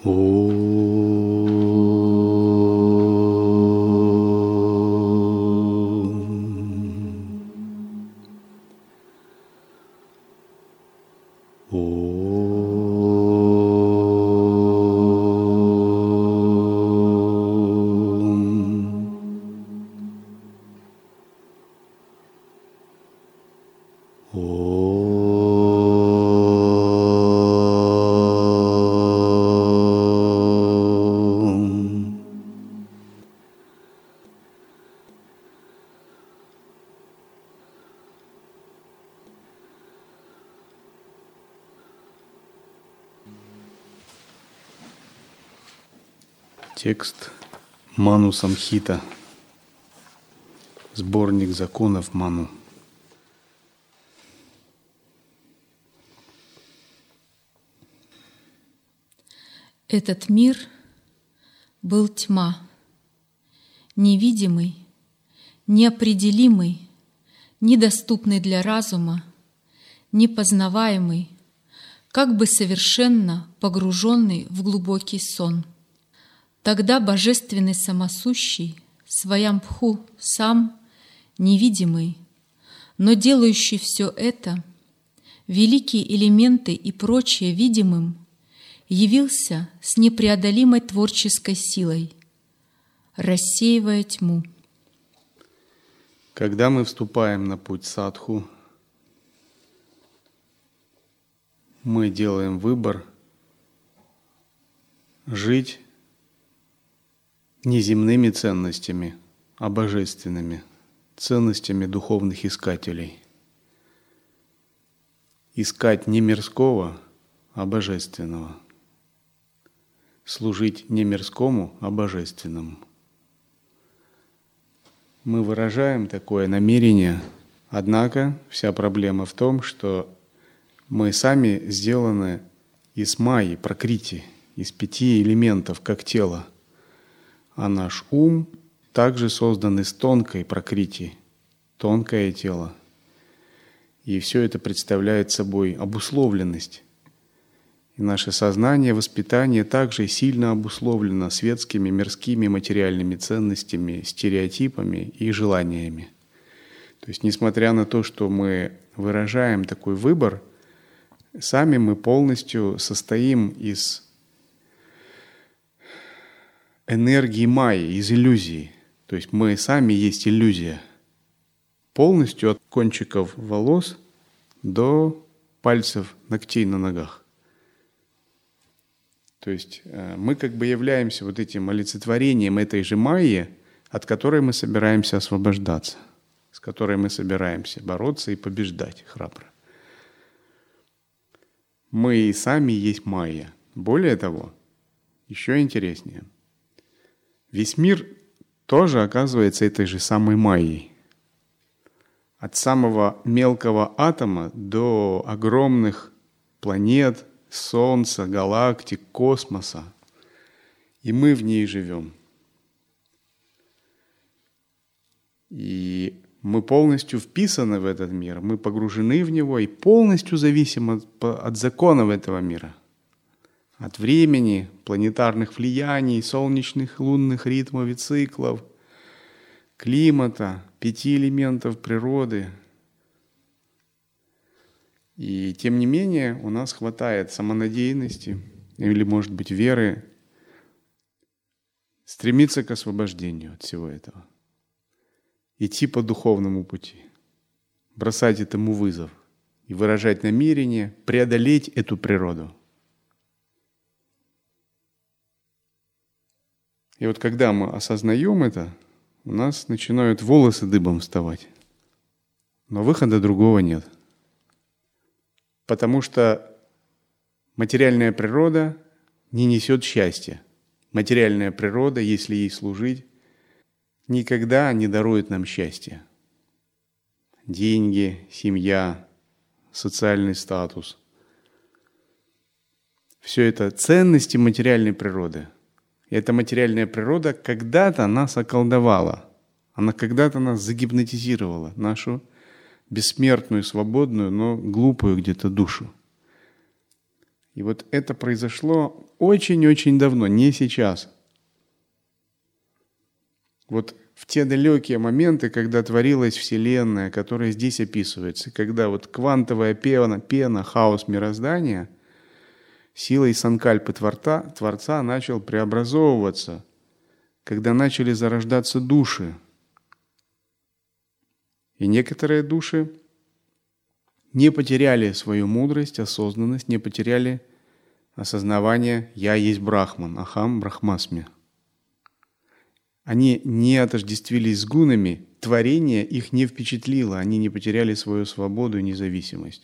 Текст Ману Самхита, сборник законов Ману. Этот мир был тьма, невидимый, неопределимый, недоступный для разума, непознаваемый, как бы совершенно погруженный в глубокий сон. Тогда Божественный Самосущий, Сваямбху сам, невидимый, но делающий все это, великие элементы и прочее видимым, явился с непреодолимой творческой силой, рассеивая тьму. Когда мы вступаем на путь садху, мы делаем выбор жить не земными ценностями, а божественными ценностями духовных искателей. Искать не мирского, а божественного. Служить не мирскому, а божественному. Мы выражаем такое намерение, однако вся проблема в том, что мы сами сделаны из майи, пракрити, из 5 элементов, как тело. А наш ум также создан из тонкой пракрити, тонкое тело. И все это представляет собой обусловленность. И наше сознание, воспитание также сильно обусловлено светскими, мирскими, материальными ценностями, стереотипами и желаниями. То есть, несмотря на то, что мы выражаем такой выбор, сами мы полностью состоим из энергии майи, из иллюзии. То есть мы сами есть иллюзия. Полностью от кончиков волос до пальцев ногтей на ногах. То есть мы как бы являемся вот этим олицетворением этой же майи, от которой мы собираемся освобождаться, с которой мы собираемся бороться и побеждать храбро. Мы и сами есть майя. Более того, еще интереснее, весь мир тоже оказывается этой же самой майей. От самого мелкого атома до огромных планет, Солнца, галактик, космоса. И мы в ней живем. И мы полностью вписаны в этот мир, мы погружены в него и полностью зависим от законов этого мира. От времени, планетарных влияний, солнечных, лунных ритмов и циклов, климата, 5 элементов природы. И тем не менее у нас хватает самонадеянности или, может быть, веры стремиться к освобождению от всего этого. Идти по духовному пути, бросать этому вызов и выражать намерение преодолеть эту природу. И вот когда мы осознаем это, у нас начинают волосы дыбом вставать. Но выхода другого нет. Потому что материальная природа не несет счастья. Материальная природа, если ей служить, никогда не дарует нам счастья. Деньги, семья, социальный статус. Все это ценности материальной природы. И эта материальная природа когда-то нас околдовала. Она когда-то нас загипнотизировала, нашу бессмертную, свободную, но глупую где-то душу. И вот это произошло очень-очень давно, не сейчас. Вот в те далекие моменты, когда творилась Вселенная, которая здесь описывается, когда вот квантовая пена, хаос мироздания силой санкальпы Творца начал преобразовываться, когда начали зарождаться души. И некоторые души не потеряли свою мудрость, осознанность, не потеряли осознавание «Я есть Брахман», «Ахам Брахмасми». Они не отождествились с гунами, творение их не впечатлило, они не потеряли свою свободу и независимость.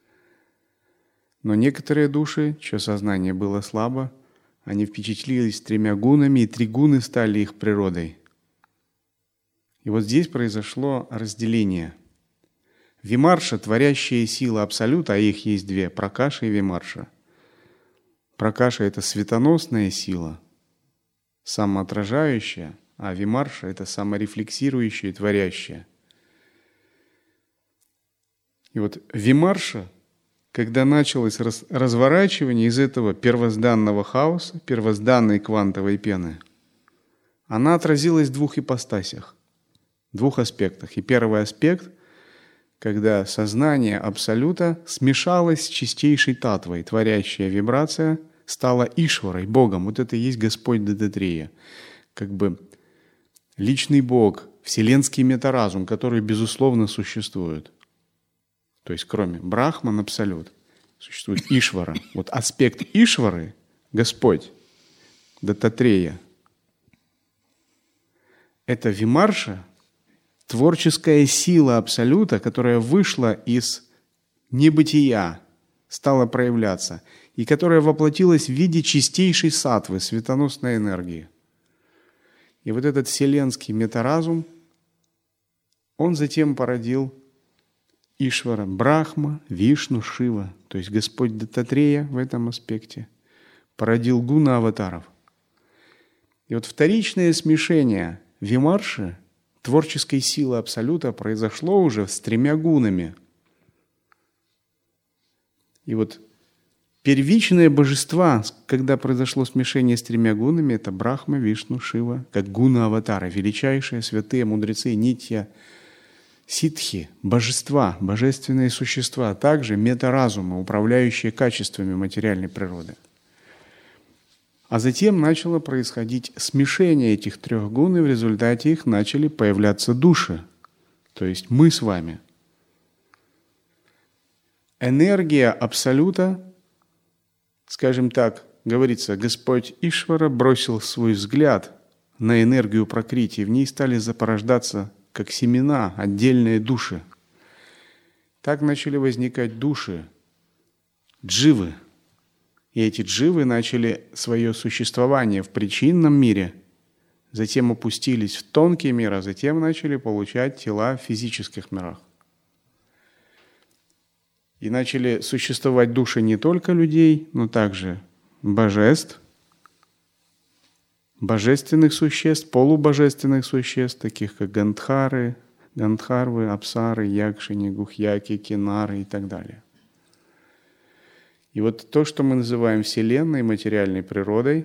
Но некоторые души, чье сознание было слабо, они впечатлились 3 гунами, и 3 гуны стали их природой. И вот здесь произошло разделение. Вимарша, творящая сила Абсолюта, а их есть 2, Пракаша и Вимарша. Пракаша – это светоносная сила, самоотражающая, а Вимарша – это саморефлексирующая и творящая. И вот Вимарша, когда началось разворачивание из этого первозданного хаоса, первозданной квантовой пены, она отразилась в 2 ипостасях, 2 аспектах. И первый аспект – когда сознание Абсолюта смешалось с чистейшей татвой, творящая вибрация стала Ишварой, Богом. Вот это и есть Господь Дататрея. Как бы личный Бог, вселенский метаразум, который безусловно существует. То есть кроме Брахман, Абсолют, существует Ишвара. Вот аспект Ишвары – Господь, Дататрея. Это Вимарша, творческая сила Абсолюта, которая вышла из небытия, стала проявляться, и которая воплотилась в виде чистейшей саттвы, светоносной энергии. И вот этот вселенский метаразум, он затем породил Ишвара, Брахма, Вишну, Шива, то есть Господь Дататрея в этом аспекте, породил гуна аватаров. И вот вторичное смешение Вимарши, творческой силы Абсолюта, произошло уже с 3 гунами. И вот первичные божества, когда произошло смешение с 3 гунами, это Брахма, Вишну, Шива, как гуна-аватары, величайшие святые мудрецы, нитья, ситхи, божества, божественные существа, а также метаразумы, управляющие качествами материальной природы. А затем начало происходить смешение этих 3 гун, и в результате их начали появляться души, то есть мы с вами. Энергия Абсолюта, скажем так, говорится, Господь Ишвара бросил свой взгляд на энергию Пракрити, в ней стали запорождаться, как семена, отдельные души. Так начали возникать души, дживы. И эти дживы начали свое существование в причинном мире, затем опустились в тонкий мир, а затем начали получать тела в физических мирах. И начали существовать души не только людей, но также божеств, божественных существ, полубожественных существ, таких как Гандхары, Гандхарвы, Апсары, Якшини, Гухьяки, Кинары и так далее. И вот то, что мы называем Вселенной, материальной природой,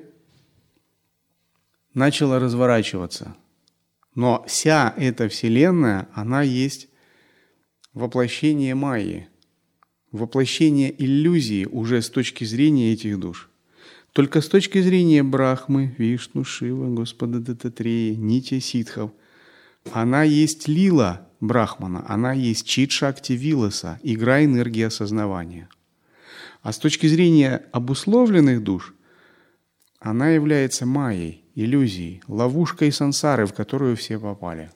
начало разворачиваться. Но вся эта Вселенная, она есть воплощение майи, воплощение иллюзии уже с точки зрения этих душ. Только с точки зрения Брахмы, Вишну, Шива, Господа Дататрея, нити ситхов, она есть лила Брахмана, она есть чит-шакти Виласа, игра энергии осознавания. А с точки зрения обусловленных душ, она является майей, иллюзией, ловушкой сансары, в которую все попали.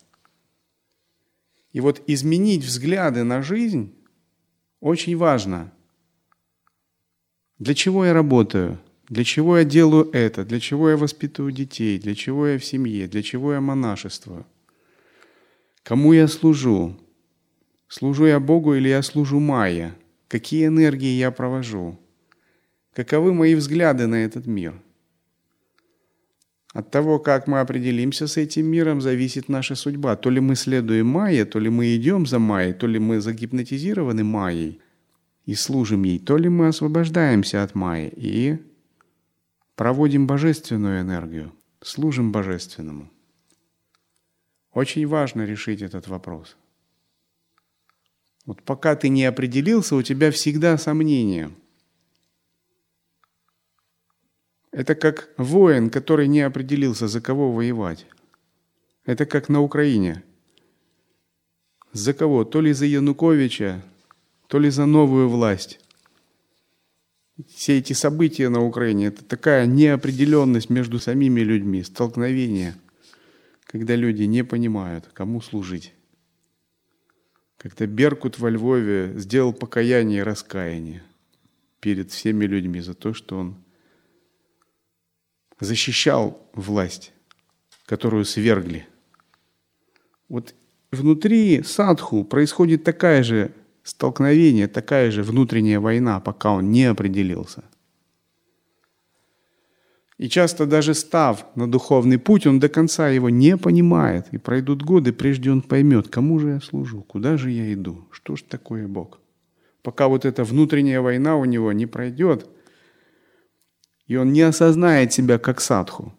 И вот изменить взгляды на жизнь очень важно. Для чего я работаю? Для чего я делаю это? Для чего я воспитываю детей? Для чего я в семье? Для чего я монашествую? Кому я служу? Служу я Богу или я служу майе? Какие энергии я провожу? Каковы мои взгляды на этот мир? От того, как мы определимся с этим миром, зависит наша судьба. То ли мы следуем майе, то ли мы идем за майей, то ли мы загипнотизированы майей. и служим ей, то ли мы освобождаемся от майи и проводим божественную энергию, служим божественному. Очень важно решить этот вопрос. Вот пока ты не определился, у тебя всегда сомнения. Это как воин, который не определился, за кого воевать. Это как на Украине. За кого? То ли за Януковича, то ли за новую власть. Все эти события на Украине – это такая неопределенность между самими людьми, столкновение, когда люди не понимают, кому служить. Когда Беркут во Львове сделал покаяние и раскаяние перед всеми людьми за то, что он защищал власть, которую свергли. Вот внутри садху происходит такое же столкновение, такая же внутренняя война, пока он не определился. И часто даже став на духовный путь, он до конца его не понимает. И пройдут годы, прежде он поймет, кому же я служу, куда же я иду, что ж такое Бог. Пока вот эта внутренняя война у него не пройдет, и он не осознает себя как садху.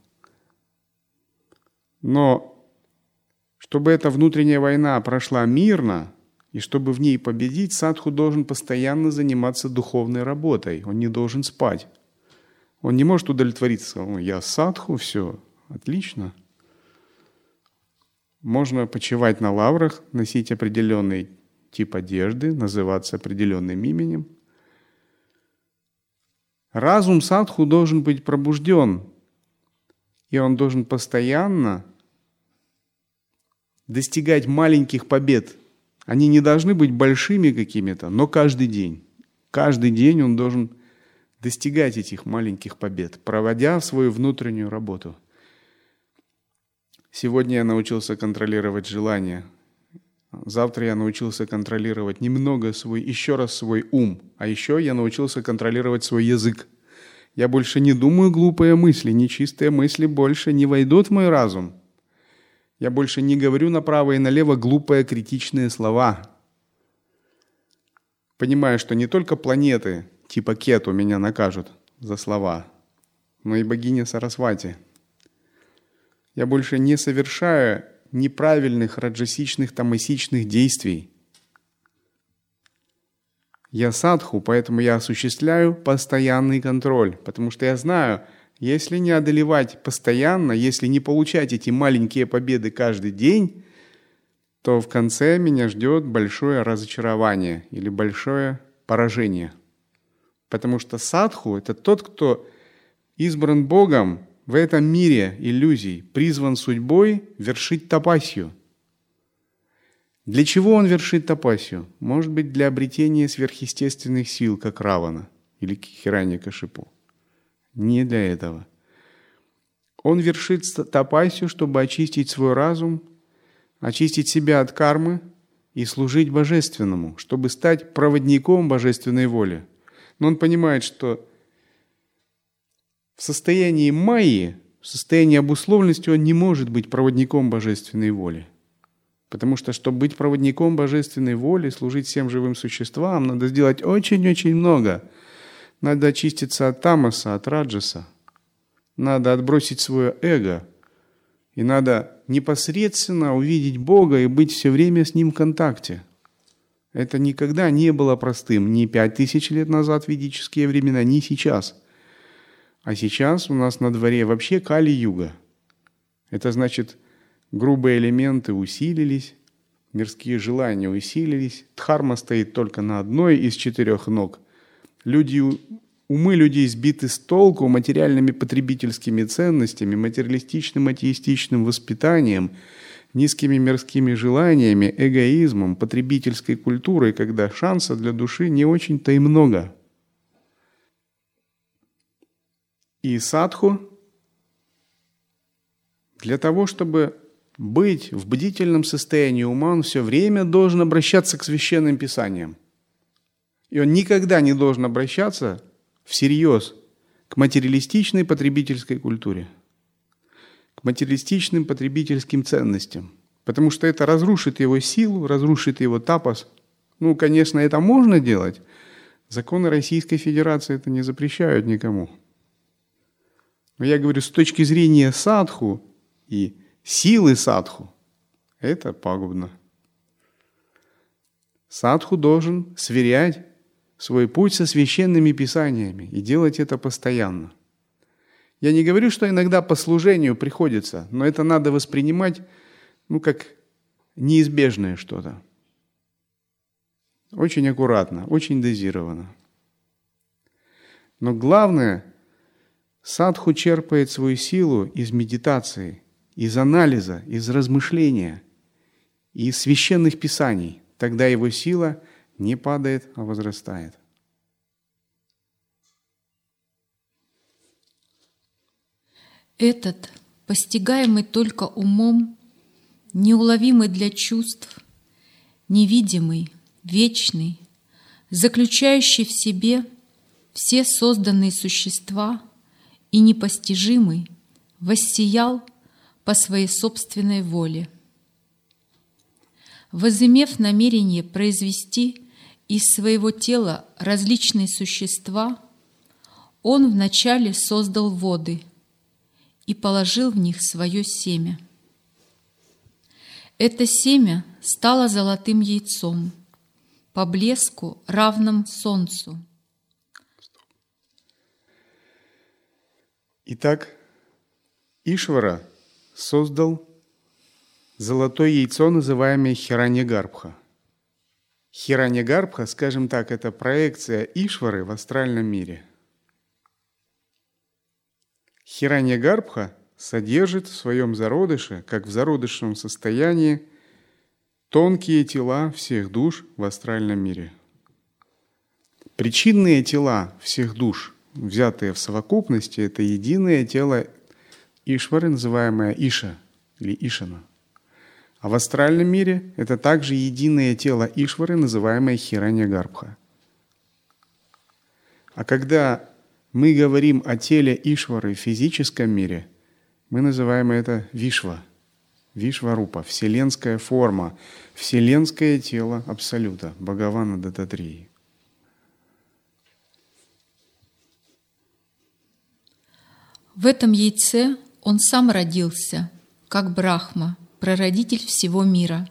Но чтобы эта внутренняя война прошла мирно, и чтобы в ней победить, садху должен постоянно заниматься духовной работой, он не должен спать. Он не может удовлетвориться, я садху, все, отлично. Можно почивать на лаврах, носить определенный тип одежды, называться определенным именем. Разум садху должен быть пробужден, и он должен постоянно достигать маленьких побед. Они не должны быть большими какими-то, но каждый день он должен достигать этих маленьких побед, проводя свою внутреннюю работу. Сегодня я научился контролировать желания. Завтра я научился контролировать еще раз свой ум. А еще я научился контролировать свой язык. Я больше не думаю глупые мысли, нечистые мысли больше не войдут в мой разум. Я больше не говорю направо и налево глупые критичные слова. Понимаю, что не только планеты типа Кету меня накажут за слова, но и богиня Сарасвати. Я больше не совершаю неправильных раджасичных, тамасичных действий. Я садху, поэтому я осуществляю постоянный контроль, потому что я знаю, если не одолевать постоянно, если не получать эти маленькие победы каждый день, то в конце меня ждет большое разочарование или большое поражение. Потому что садху – это тот, кто избран Богом в этом мире иллюзий, призван судьбой вершить тапасью. Для чего он вершит тапасью? Может быть, для обретения сверхъестественных сил, как Равана или Хираньякашипу. Не для этого. Он вершит тапасью, чтобы очистить свой разум, очистить себя от кармы и служить божественному, чтобы стать проводником божественной воли. Но он понимает, что в состоянии майи, в состоянии обусловленности он не может быть проводником божественной воли. Потому что, чтобы быть проводником божественной воли, служить всем живым существам, надо сделать очень-очень много. Надо очиститься от тамаса, от раджаса. Надо отбросить свое эго. И надо непосредственно увидеть Бога и быть все время с Ним в контакте. Это никогда не было простым, ни 5000 лет назад в ведические времена, ни сейчас. А сейчас у нас на дворе вообще Кали-юга. Это значит, грубые элементы усилились, мирские желания усилились, дхарма стоит только на одной из 4 ног. Умы людей сбиты с толку материальными потребительскими ценностями, материалистичным атеистичным воспитанием, низкими мирскими желаниями, эгоизмом, потребительской культурой, когда шанса для души не очень-то и много. И садху для того, чтобы быть в бдительном состоянии ума, он все время должен обращаться к священным писаниям. И он никогда не должен обращаться всерьез к материалистичной потребительской культуре, к материалистичным потребительским ценностям, потому что это разрушит его силу, разрушит его тапас. Конечно, это можно делать, Законы Российской Федерации это не запрещают никому. Но я говорю, с точки зрения садху и силы садху, это пагубно. Садху должен сверять свой путь со священными писаниями и делать это постоянно. Я не говорю, что иногда по служению приходится, но это надо воспринимать, как неизбежное что-то. Очень аккуратно, очень дозированно. Но главное, садху черпает свою силу из медитации, из анализа, из размышления, из священных писаний. Тогда его сила не падает, а возрастает. Этот, постигаемый только умом, неуловимый для чувств, невидимый, вечный, заключающий в себе все созданные существа и непостижимый, воссиял по своей собственной воле. Возымев намерение произвести из своего тела различные существа, он вначале создал воды и положил в них свое семя. Это семя стало золотым яйцом, по блеску равным солнцу. Итак, Ишвара создал золотое яйцо, называемое Хираньягарбха. Хираньягарбха, скажем так, это проекция Ишвары в астральном мире. Хираньягарбха содержит в своем зародыше, как в зародышном состоянии, тонкие тела всех душ в астральном мире. Причинные тела всех душ, взятые в совокупности, это единое тело Ишвары, называемое Иша или Ишана. А в астральном мире это также единое тело Ишвары, называемое Хираньягарбха. А когда мы говорим о теле Ишвары в физическом мире, мы называем это Вишва, Вишварупа, вселенская форма, вселенское тело Абсолюта, Бхагавана Даттатрии. В этом яйце он сам родился, как Брахма, прародитель всего мира.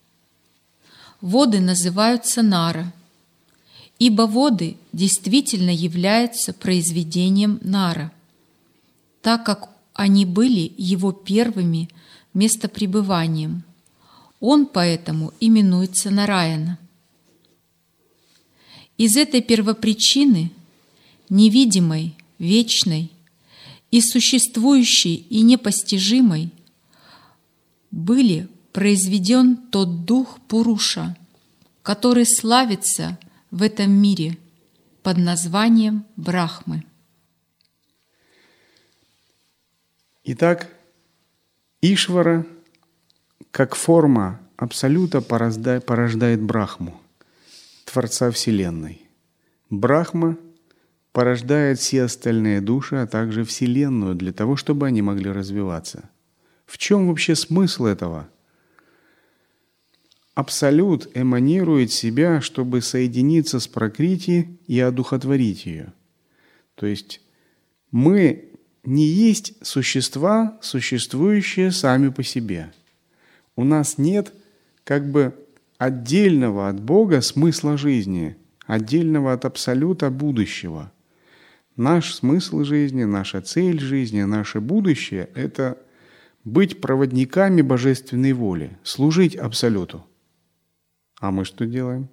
Воды называются Нара, ибо воды действительно являются произведением Нара, так как они были его первыми местопребыванием. Он поэтому именуется Нараяна. Из этой первопричины, невидимой, вечной и существующей и непостижимой, были произведен тот дух Пуруша, который славится в этом мире под названием Брахмы. Итак, Ишвара, как форма Абсолюта, порождает Брахму, Творца Вселенной. Брахма порождает все остальные души, а также Вселенную, для того, чтобы они могли развиваться. В чем вообще смысл этого? Абсолют эманирует себя, чтобы соединиться с Пракрити и одухотворить ее. То есть мы не есть существа, существующие сами по себе. У нас нет отдельного от Бога смысла жизни, отдельного от Абсолюта будущего. Наш смысл жизни, наша цель жизни, наше будущее – это быть проводниками божественной воли, служить Абсолюту. А мы что делаем?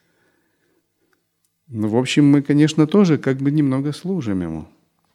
В общем, мы, конечно, тоже немного служим Ему.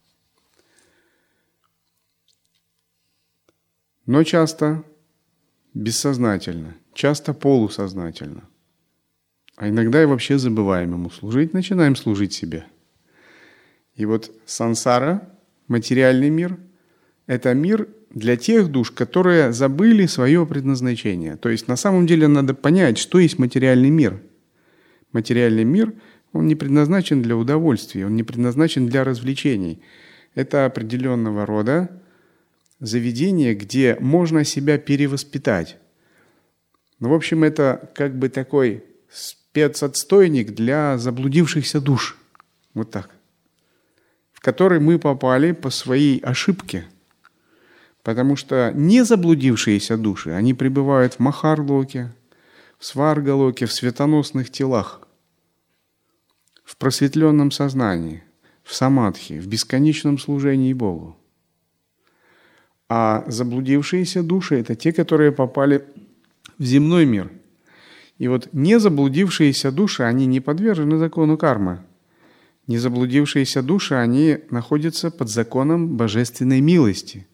Но часто бессознательно, часто полусознательно. А иногда и вообще забываем Ему служить, начинаем служить себе. И вот сансара, материальный мир, это мир для тех душ, которые забыли свое предназначение. То есть на самом деле надо понять, что есть материальный мир. Материальный мир, он не предназначен для удовольствия, он не предназначен для развлечений. Это определенного рода заведение, где можно себя перевоспитать. В общем, это такой спецотстойник для заблудившихся душ. Вот так. В который мы попали по своей ошибке. Потому что не заблудившиеся души, они пребывают в Махарлоке, в Сваргалоке, в светоносных телах, в просветленном сознании, в самадхи, в бесконечном служении Богу. А заблудившиеся души – это те, которые попали в земной мир. И вот не заблудившиеся души, они не подвержены закону кармы. Не заблудившиеся души, они находятся под законом божественной милости.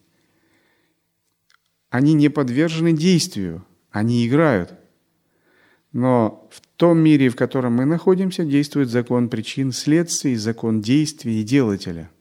Они не подвержены действию, они играют. Но в том мире, в котором мы находимся, действует закон причин, следствий, закон действий и делателя.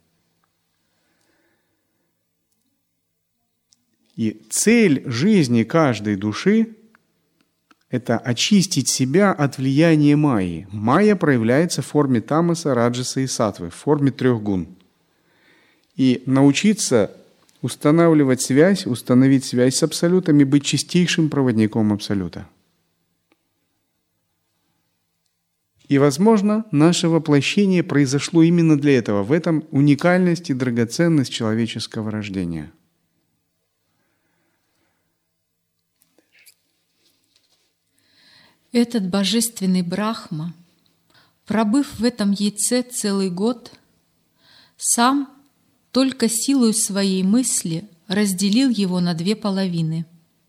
И цель жизни каждой души – это очистить себя от влияния майи. Майя проявляется в форме тамаса, раджаса и саттвы, в форме 3 гун. И научиться устанавливать связь, установить связь с Абсолютом и быть чистейшим проводником Абсолюта. И, возможно, наше воплощение произошло именно для этого. В этом уникальность и драгоценность человеческого рождения. Этот божественный Брахма, пробыв в этом яйце целый год, сам только силою своей мысли разделил его на 2 половины.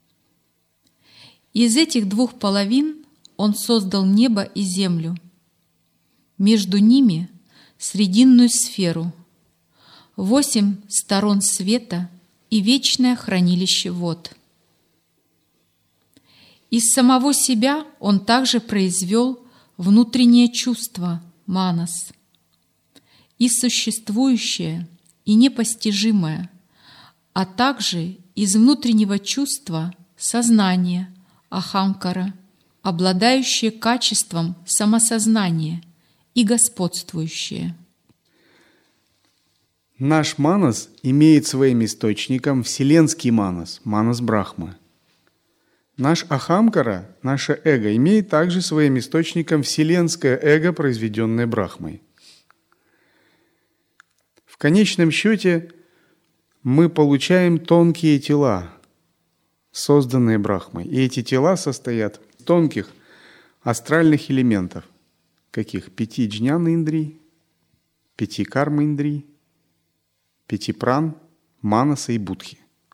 Из этих 2 половин он создал небо и землю. Между ними срединную сферу, 8 сторон света и вечное хранилище вод. Из самого себя он также произвел внутреннее чувство манас и существующее, и непостижимое, а также из внутреннего чувства сознание ахамкара, обладающее качеством самосознания и господствующее. Наш манас имеет своим источником вселенский манас, манас Брахмы. Наш ахамкара, наше эго, имеет также своим источником вселенское эго, произведенное Брахмой. В конечном счете мы получаем тонкие тела, созданные Брахмой. И эти тела состоят из тонких астральных элементов. Каких? 5 джняна-индрий, 5 карма-индрий, 5 пран, манаса и будхи.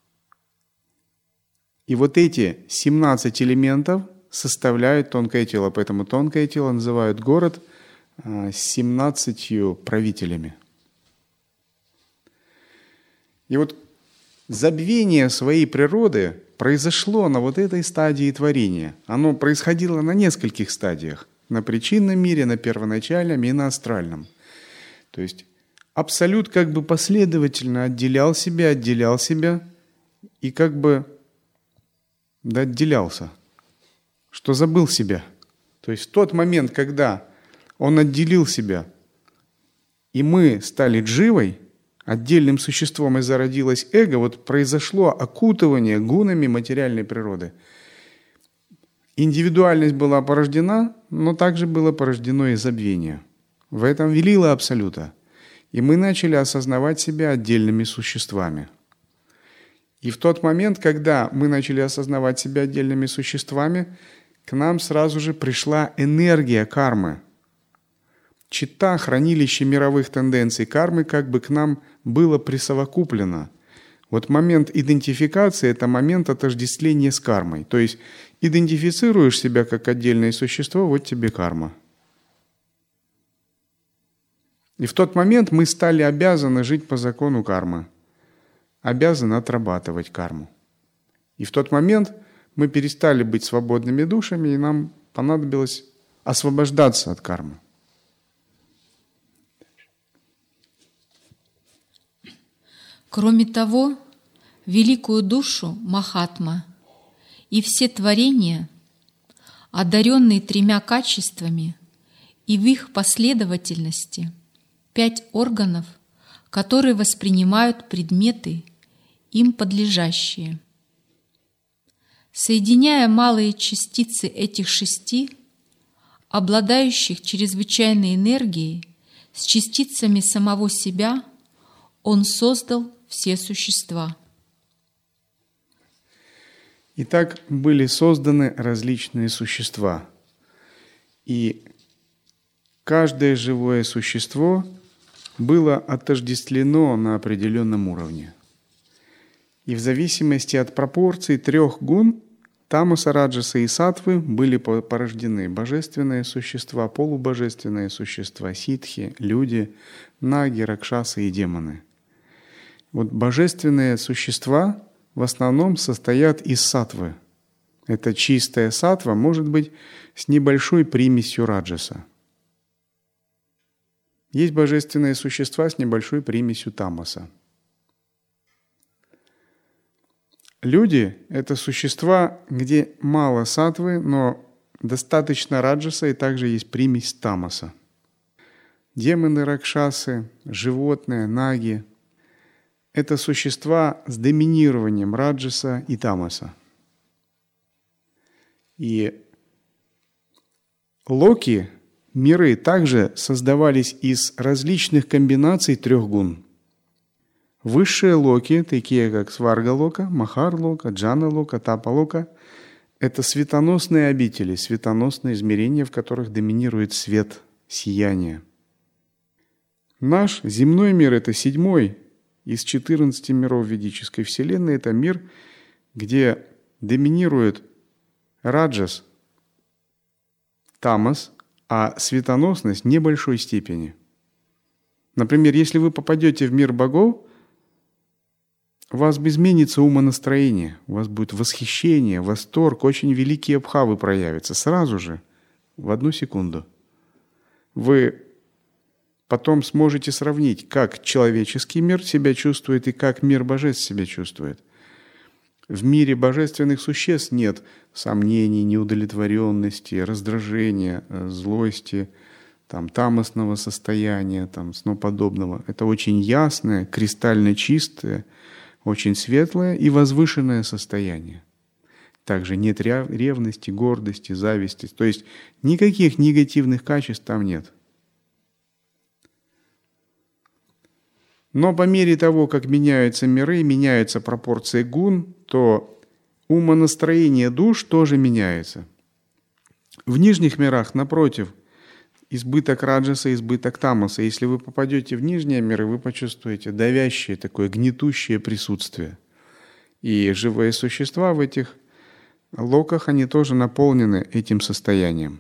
И вот эти 17 элементов составляют тонкое тело. Поэтому тонкое тело называют город с 17 правителями. И вот забвение своей природы произошло на вот этой стадии творения. Оно происходило на нескольких стадиях. На причинном мире, на первоначальном и на астральном. То есть Абсолют как бы последовательно отделял себя и как бы отделялся, что забыл себя. То есть в тот момент, когда он отделил себя, и мы стали дживой, отдельным существом, и зародилось эго, вот произошло окутывание гунами материальной природы. Индивидуальность была порождена, но также было порождено и забвение. В этом велила Абсолюта. И мы начали осознавать себя отдельными существами. И в тот момент, когда мы начали осознавать себя отдельными существами, к нам сразу же пришла энергия кармы. Чита, хранилище мировых тенденций кармы, как бы к нам было присовокуплено. Вот момент идентификации – это момент отождествления с кармой. То есть идентифицируешь себя как отдельное существо, вот тебе карма. И в тот момент мы стали обязаны жить по закону кармы, обязаны отрабатывать карму. И в тот момент мы перестали быть свободными душами, и нам понадобилось освобождаться от кармы. Кроме того, великую душу Махатма и все творения, одаренные 3 качествами, и в их последовательности 5 органов, которые воспринимают предметы, им подлежащие. Соединяя малые частицы этих 6, обладающих чрезвычайной энергией, с частицами самого себя, Он создал все существа. Итак, были созданы различные существа. И каждое живое существо было отождествлено на определенном уровне. И в зависимости от пропорций 3 гун тамаса, раджаса и саттвы были порождены божественные существа, полубожественные существа, ситхи, люди, наги, ракшасы и демоны. Вот божественные существа в основном состоят из саттвы. Это чистая саттва, может быть, с небольшой примесью раджаса. Есть божественные существа с небольшой примесью тамаса. Люди – это существа, где мало саттвы, но достаточно раджаса и также есть примесь тамаса. Демоны, ракшасы, животные, наги – это существа с доминированием раджаса и тамаса. И локи, миры, также создавались из различных комбинаций 3 гун. Высшие локи, такие как Сварга-лока, Махар-лока, Джана-лока, Тапа-лока, это светоносные обители, светоносные измерения, в которых доминирует свет, сияние. Наш земной мир – это 7-й из 14 миров ведической вселенной. Это мир, где доминирует раджас, тамас, а светоносность в небольшой степени. Например, если вы попадете в мир богов, у вас изменится умонастроение, у вас будет восхищение, восторг, очень великие бхавы проявятся сразу же, в 1 секунду. Вы потом сможете сравнить, как человеческий мир себя чувствует и как мир божеств себя чувствует. В мире божественных существ нет сомнений, неудовлетворенности, раздражения, злости, тамасного состояния, сноподобного. Это очень ясное, кристально чистое, очень светлое и возвышенное состояние. Также нет ревности, гордости, зависти. То есть никаких негативных качеств там нет. Но по мере того, как меняются миры, меняются пропорции гун, то умонастроение душ тоже меняется. В нижних мирах, напротив, избыток раджаса, избыток тамаса. Если вы попадете в нижние миры, вы почувствуете давящее, такое гнетущее присутствие. И живые существа в этих локах, они тоже наполнены этим состоянием.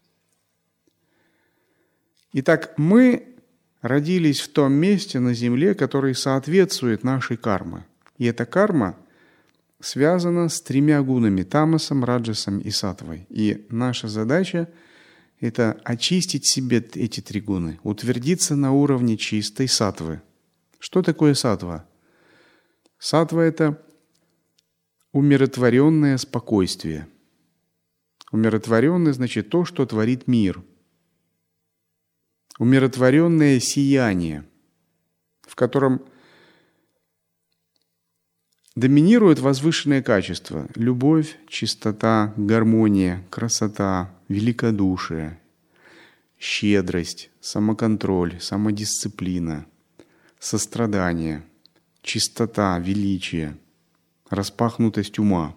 Итак, мы родились в том месте на земле, который соответствует нашей карме. И эта карма связана с 3 гунами – тамасом, раджасом и саттвой. И наша задача – это очистить себе эти 3 гуны, утвердиться на уровне чистой саттвы. Что такое саттва? Саттва – это умиротворенное спокойствие. Умиротворенное значит то, что творит мир. Умиротворенное сияние, в котором доминируют возвышенные качества – любовь, чистота, гармония, красота, великодушие, щедрость, самоконтроль, самодисциплина, сострадание, чистота, величие, распахнутость ума.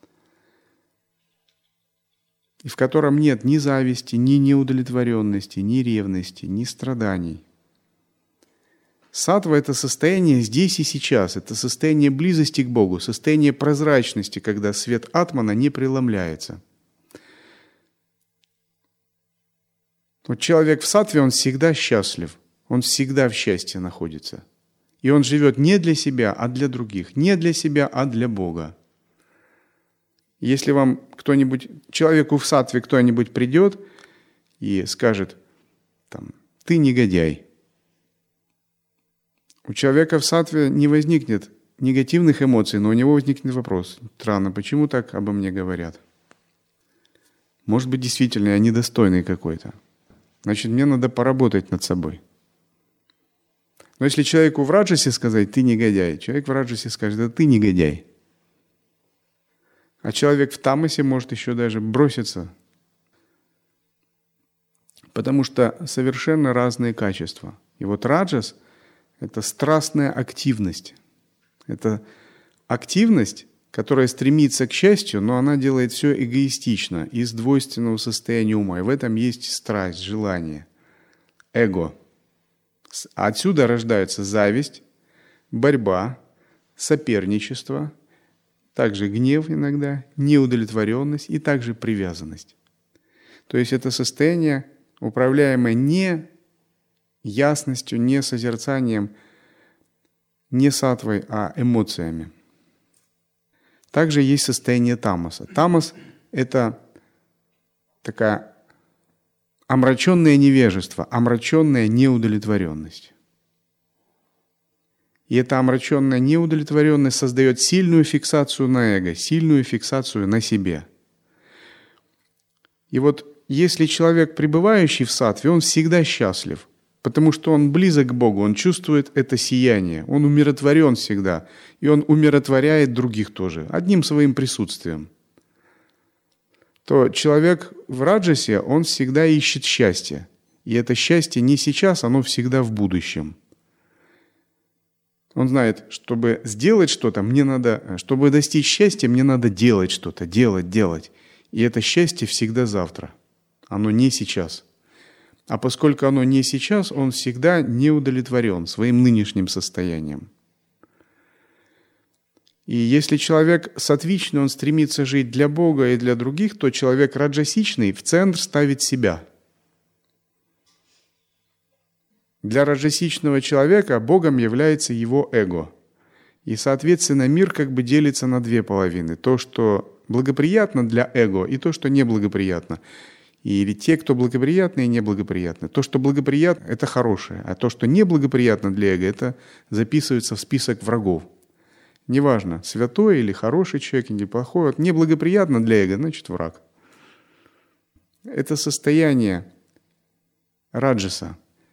И в котором нет ни зависти, ни неудовлетворенности, ни ревности, ни страданий. Саттва – это состояние здесь и сейчас, это состояние близости к Богу, состояние прозрачности, когда свет атмана не преломляется. Вот человек в саттве, он всегда счастлив, он всегда в счастье находится. И он живет не для себя, а для других, не для себя, а для Бога. Если вам человеку в саттве кто-нибудь придет и скажет, ты негодяй, у человека в саттве не возникнет негативных эмоций, но у него возникнет вопрос: странно, почему так обо мне говорят? Может быть, действительно, я недостойный какой-то. Значит, мне надо поработать над собой. Но если человеку в раджасе сказать «ты негодяй», человек в раджасе скажет «да ты негодяй». А человек в тамасе может еще даже броситься потому что совершенно разные качества. И вот раджас – это страстная активность. Это активность, которая стремится к счастью, но она делает все эгоистично, из двойственного состояния ума. И в этом есть страсть, желание, эго. Отсюда рождаются зависть, борьба, соперничество, также гнев иногда, неудовлетворенность и также привязанность. То есть это состояние, управляемое не ясностью, не созерцанием, не саттвой, а эмоциями. Также есть состояние тамаса. Тамас – это такая омраченное невежество, омраченная неудовлетворенность. И эта омраченная неудовлетворенность создает сильную фиксацию на эго, сильную фиксацию на себе. И вот если человек, пребывающий в саттве, он всегда счастлив, потому что он близок к Богу, он чувствует это сияние, он умиротворен всегда, и он умиротворяет других тоже, одним своим присутствием. То человек в раджасе, он всегда ищет счастье. И это счастье не сейчас, оно всегда в будущем. Он знает, чтобы сделать что-то, чтобы достичь счастья, мне надо делать что-то, делать. И это счастье всегда завтра. Оно не сейчас. А поскольку оно не сейчас, он всегда не удовлетворен своим нынешним состоянием. И если человек саттвичный, он стремится жить для Бога и для других, то человек раджасичный в центр ставит себя. Для раджасичного человека Богом является его эго. И, соответственно, мир как бы делится на две половины. То, что благоприятно для эго, и то, что неблагоприятно. Или те, кто благоприятны и неблагоприятны. То, что благоприятно, это хорошее. А то, что неблагоприятно для эго, это записывается в список врагов. Неважно, святой или хороший человек, или плохой. Вот неблагоприятно для эго, значит враг. Это состояние раджаса.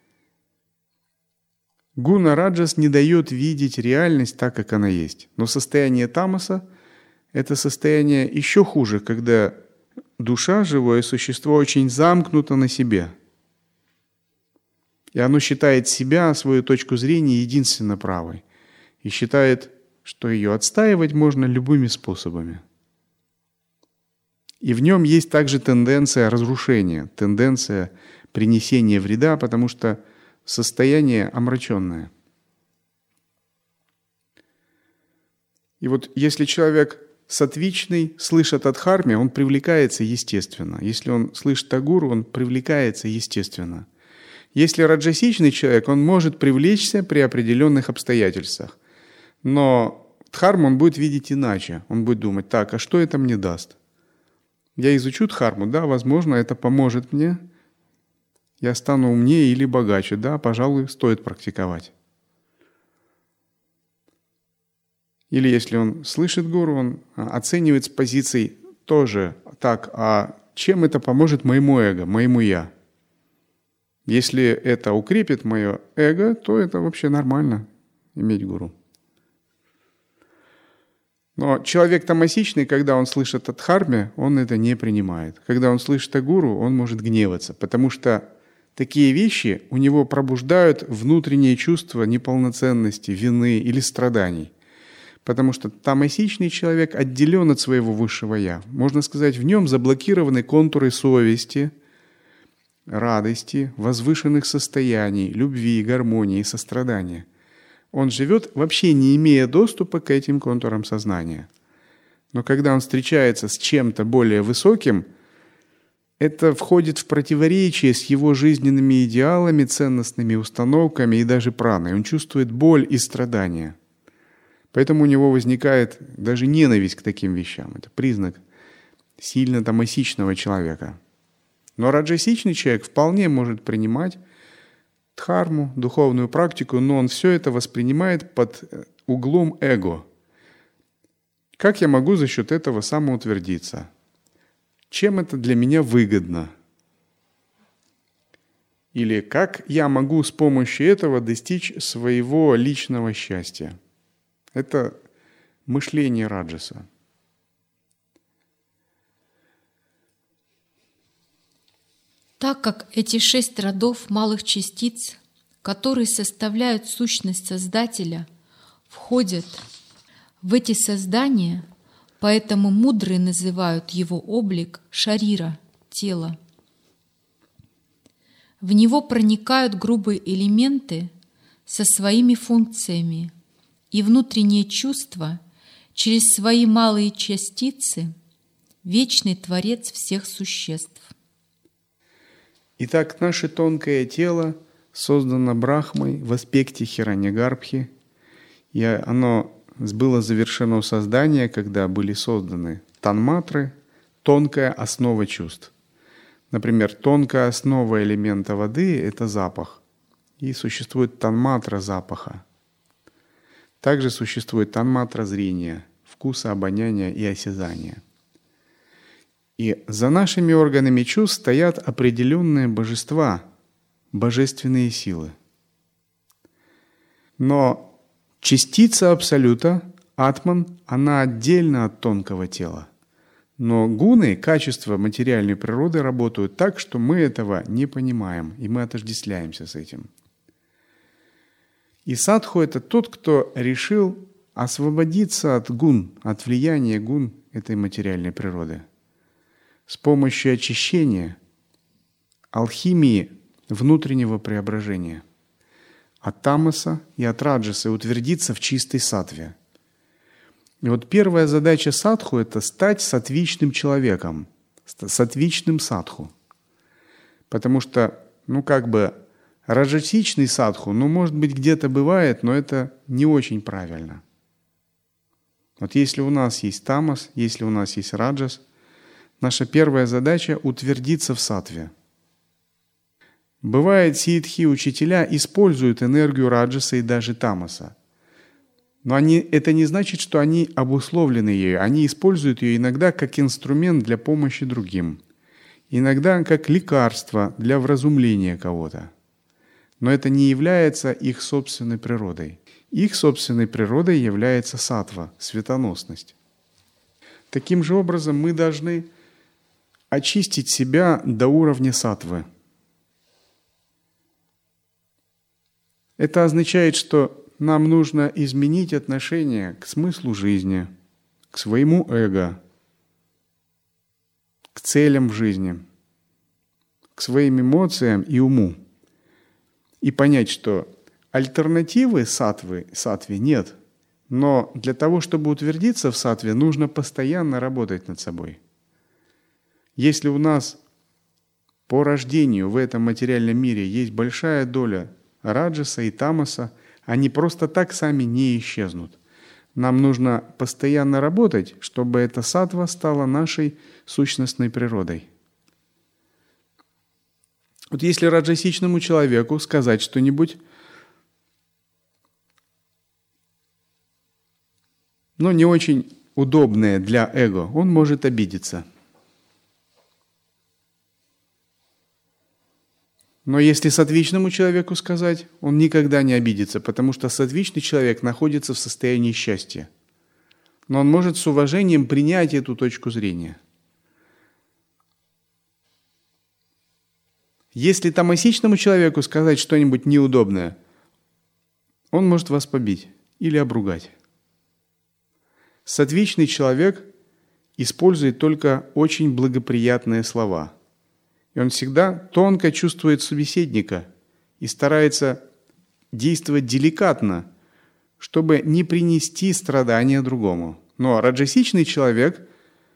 Гуна раджас не дает видеть реальность так, как она есть. Но состояние тамаса – это состояние еще хуже, когда душа, живое существо, очень замкнуто на себе. И оно считает себя, свою точку зрения, единственно правой. И считает, что ее отстаивать можно любыми способами. И в нем есть также тенденция разрушения, тенденция принесения вреда, потому что состояние омраченное. И вот если человек саттвичный, слышит о дхарме, он привлекается естественно. Если он слышит о гуру, он привлекается естественно. Если раджасичный человек, он может привлечься при определенных обстоятельствах. Но дхарму он будет видеть иначе. Он будет думать, так, а что это мне даст? Я изучу дхарму, да, возможно, это поможет мне. Я стану умнее или богаче, да, пожалуй, стоит практиковать. Или если он слышит гуру, он оценивает с позиций тоже так, а чем это поможет моему эго, моему я? Если это укрепит мое эго, то это вообще нормально иметь гуру. Но человек тамасичный, когда он слышит о дхарме, он это не принимает. Когда он слышит о гуру, он может гневаться, потому что такие вещи у него пробуждают внутреннее чувство неполноценности, вины или страданий. Потому что тамасичный человек отделен от своего высшего «я». Можно сказать, в нем заблокированы контуры совести, радости, возвышенных состояний, любви, гармонии, сострадания. Он живет, вообще не имея доступа к этим контурам сознания. Но когда он встречается с чем-то более высоким, это входит в противоречие с его жизненными идеалами, ценностными установками и даже праной. Он чувствует боль и страдания. Поэтому у него возникает даже ненависть к таким вещам. Это признак сильно тамасичного человека. Но раджасичный человек вполне может принимать дхарму, духовную практику, но он все это воспринимает под углом эго. Как я могу за счет этого самоутвердиться? Чем это для меня выгодно? Или как я могу с помощью этого достичь своего личного счастья? Это мышление раджаса. Так как эти 6 родов малых частиц, которые составляют сущность Создателя, входят в эти создания, поэтому мудрые называют его облик шарира, тело. В него проникают грубые элементы со своими функциями, и внутренние чувства через свои малые частицы — вечный Творец всех существ. Итак, наше тонкое тело создано Брахмой в аспекте Хираньягарбхи, и оно было завершено создание, когда были созданы танматры, тонкая основа чувств. Например, тонкая основа элемента воды — это запах, и существует танматра запаха. Также существует танматра зрения, вкуса, обоняния и осязания. И за нашими органами чувств стоят определенные божества, божественные силы. Но частица Абсолюта, Атман, она отдельно от тонкого тела. Но гуны, качества материальной природы работают так, что мы этого не понимаем, и мы отождествляемся с этим. И садху — это тот, кто решил освободиться от гун, от влияния гун этой материальной природы. С помощью очищения, алхимии внутреннего преображения, от тамаса и от раджаса утвердиться в чистой саттве. И вот первая задача садху — это стать саттвичным человеком, саттвичным садху. Потому что, раджасичный садху, может быть, где-то бывает, но это не очень правильно. Вот если у нас есть тамас, если у нас есть раджас, наша первая задача — утвердиться в саттве. Бывает, ситхи, учителя используют энергию раджаса и даже тамаса. Но это не значит, что они обусловлены ею. Они используют ее иногда как инструмент для помощи другим. Иногда как лекарство для вразумления кого-то. Но это не является их собственной природой. Их собственной природой является саттва, светоносность. Таким же образом мы должны очистить себя до уровня саттвы. Это означает, что нам нужно изменить отношение к смыслу жизни, к своему эго, к целям в жизни, к своим эмоциям и уму. И понять, что альтернативы саттве нет, но для того, чтобы утвердиться в саттве, нужно постоянно работать над собой. Если у нас по рождению в этом материальном мире есть большая доля раджаса и тамаса, они просто так сами не исчезнут. Нам нужно постоянно работать, чтобы эта саттва стала нашей сущностной природой. Вот если раджасичному человеку сказать что-нибудь, но не очень удобное для эго, он может обидеться. Но если саттвичному человеку сказать, он никогда не обидится, потому что саттвичный человек находится в состоянии счастья. Но он может с уважением принять эту точку зрения. Если тамасичному человеку сказать что-нибудь неудобное, он может вас побить или обругать. Саттвичный человек использует только очень благоприятные слова. И он всегда тонко чувствует собеседника и старается действовать деликатно, чтобы не принести страдания другому. Но раджасичный человек,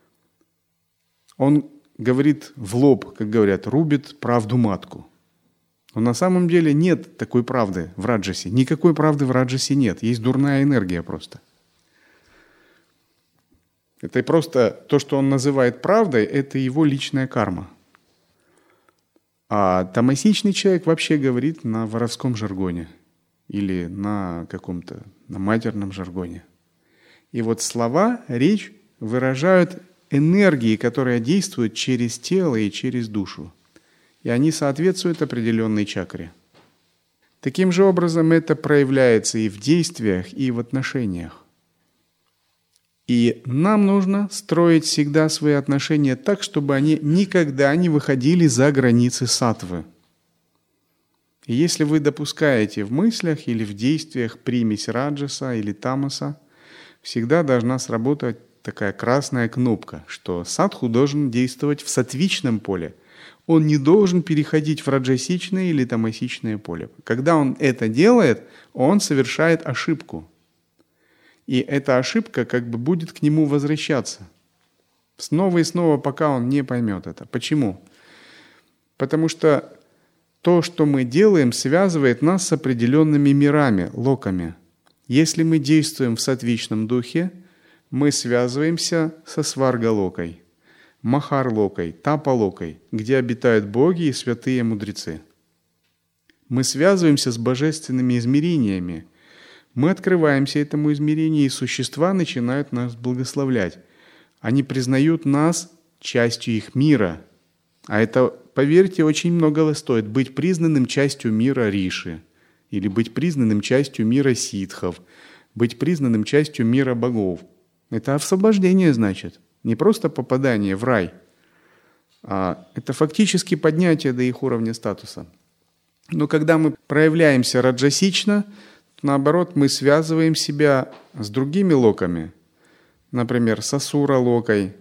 он говорит в лоб, как говорят, рубит правду матку. Но на самом деле нет такой правды в раджасе. Никакой правды в раджасе нет. Есть дурная энергия просто. Это просто то, что он называет правдой, это его личная карма. А тамасичный человек вообще говорит на воровском жаргоне или на каком-то на матерном жаргоне. И вот слова, речь выражают энергии, которые действуют через тело и через душу. И они соответствуют определенной чакре. Таким же образом это проявляется и в действиях, и в отношениях. И нам нужно строить всегда свои отношения так, чтобы они никогда не выходили за границы саттвы. И если вы допускаете в мыслях или в действиях примесь раджаса или тамаса, всегда должна сработать такая красная кнопка, что садху должен действовать в саттвичном поле. Он не должен переходить в раджасичное или тамасичное поле. Когда он это делает, он совершает ошибку. И эта ошибка как бы будет к нему возвращаться. Снова и снова, пока он не поймет это. Почему? Потому что то, что мы делаем, связывает нас с определенными мирами, локами. Если мы действуем в саттвичном духе, мы связываемся со сваргалокой, махарлокой, тапалокой, где обитают боги и святые мудрецы. Мы связываемся с божественными измерениями. Мы открываемся этому измерению, и существа начинают нас благословлять. Они признают нас частью их мира. А это, поверьте, очень многого стоит. Быть признанным частью мира Риши, или быть признанным частью мира ситхов, быть признанным частью мира богов. Это освобождение, значит. Не просто попадание в рай, а это фактически поднятие до их уровня статуса. Но когда мы проявляемся раджасично, то наоборот мы связываем себя с другими локами, например, с асура-локой,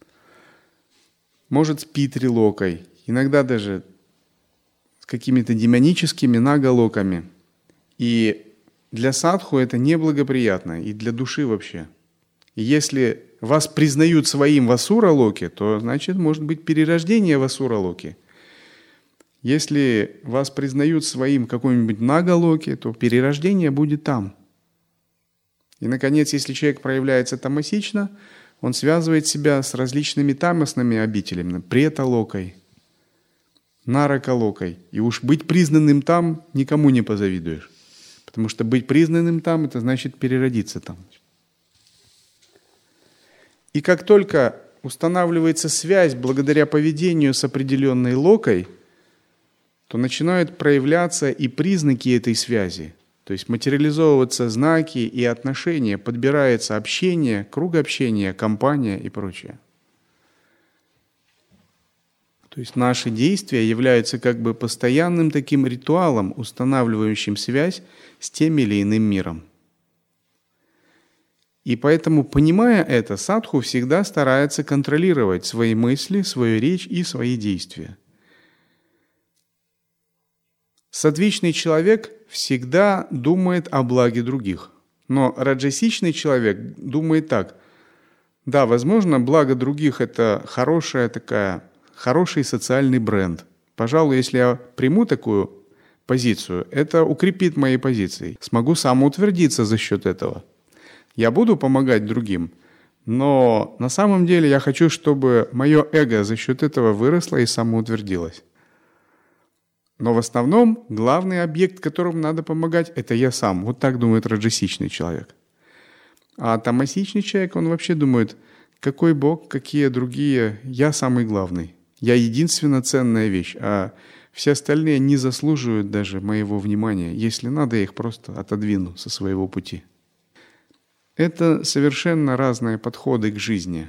может, с питри-локой, иногда даже с какими-то демоническими нага-локами. И для садху это неблагоприятно, и для души вообще. И если вас признают своим в асура-локе, то значит, может быть перерождение в асура-локе. Если вас признают своим в каком-нибудь нага-локе, то перерождение будет там. И, наконец, если человек проявляется тамасично, он связывает себя с различными тамасными обителями, прета-локой, нарака-локой. И уж быть признанным там никому не позавидуешь. Потому что быть признанным там, это значит переродиться там. И как только устанавливается связь благодаря поведению с определенной локой, то начинают проявляться и признаки этой связи. То есть материализовываться знаки и отношения, подбирается общение, круг общения, компания и прочее. То есть наши действия являются как бы постоянным таким ритуалом, устанавливающим связь с тем или иным миром. И поэтому, понимая это, садху всегда старается контролировать свои мысли, свою речь и свои действия. Саттвичный человек всегда думает о благе других. Но раджасичный человек думает так. Да, возможно, благо других – это хороший социальный бренд. Пожалуй, если я приму такую позицию, это укрепит мои позиции. Смогу самоутвердиться за счет этого. Я буду помогать другим, но на самом деле я хочу, чтобы мое эго за счет этого выросло и самоутвердилось. Но в основном главный объект, которому надо помогать, это я сам. Вот так думает раджасичный человек. А тамасичный человек, он вообще думает, какой Бог, какие другие, я самый главный. Я единственно ценная вещь, а все остальные не заслуживают даже моего внимания. Если надо, я их просто отодвину со своего пути. Это совершенно разные подходы к жизни.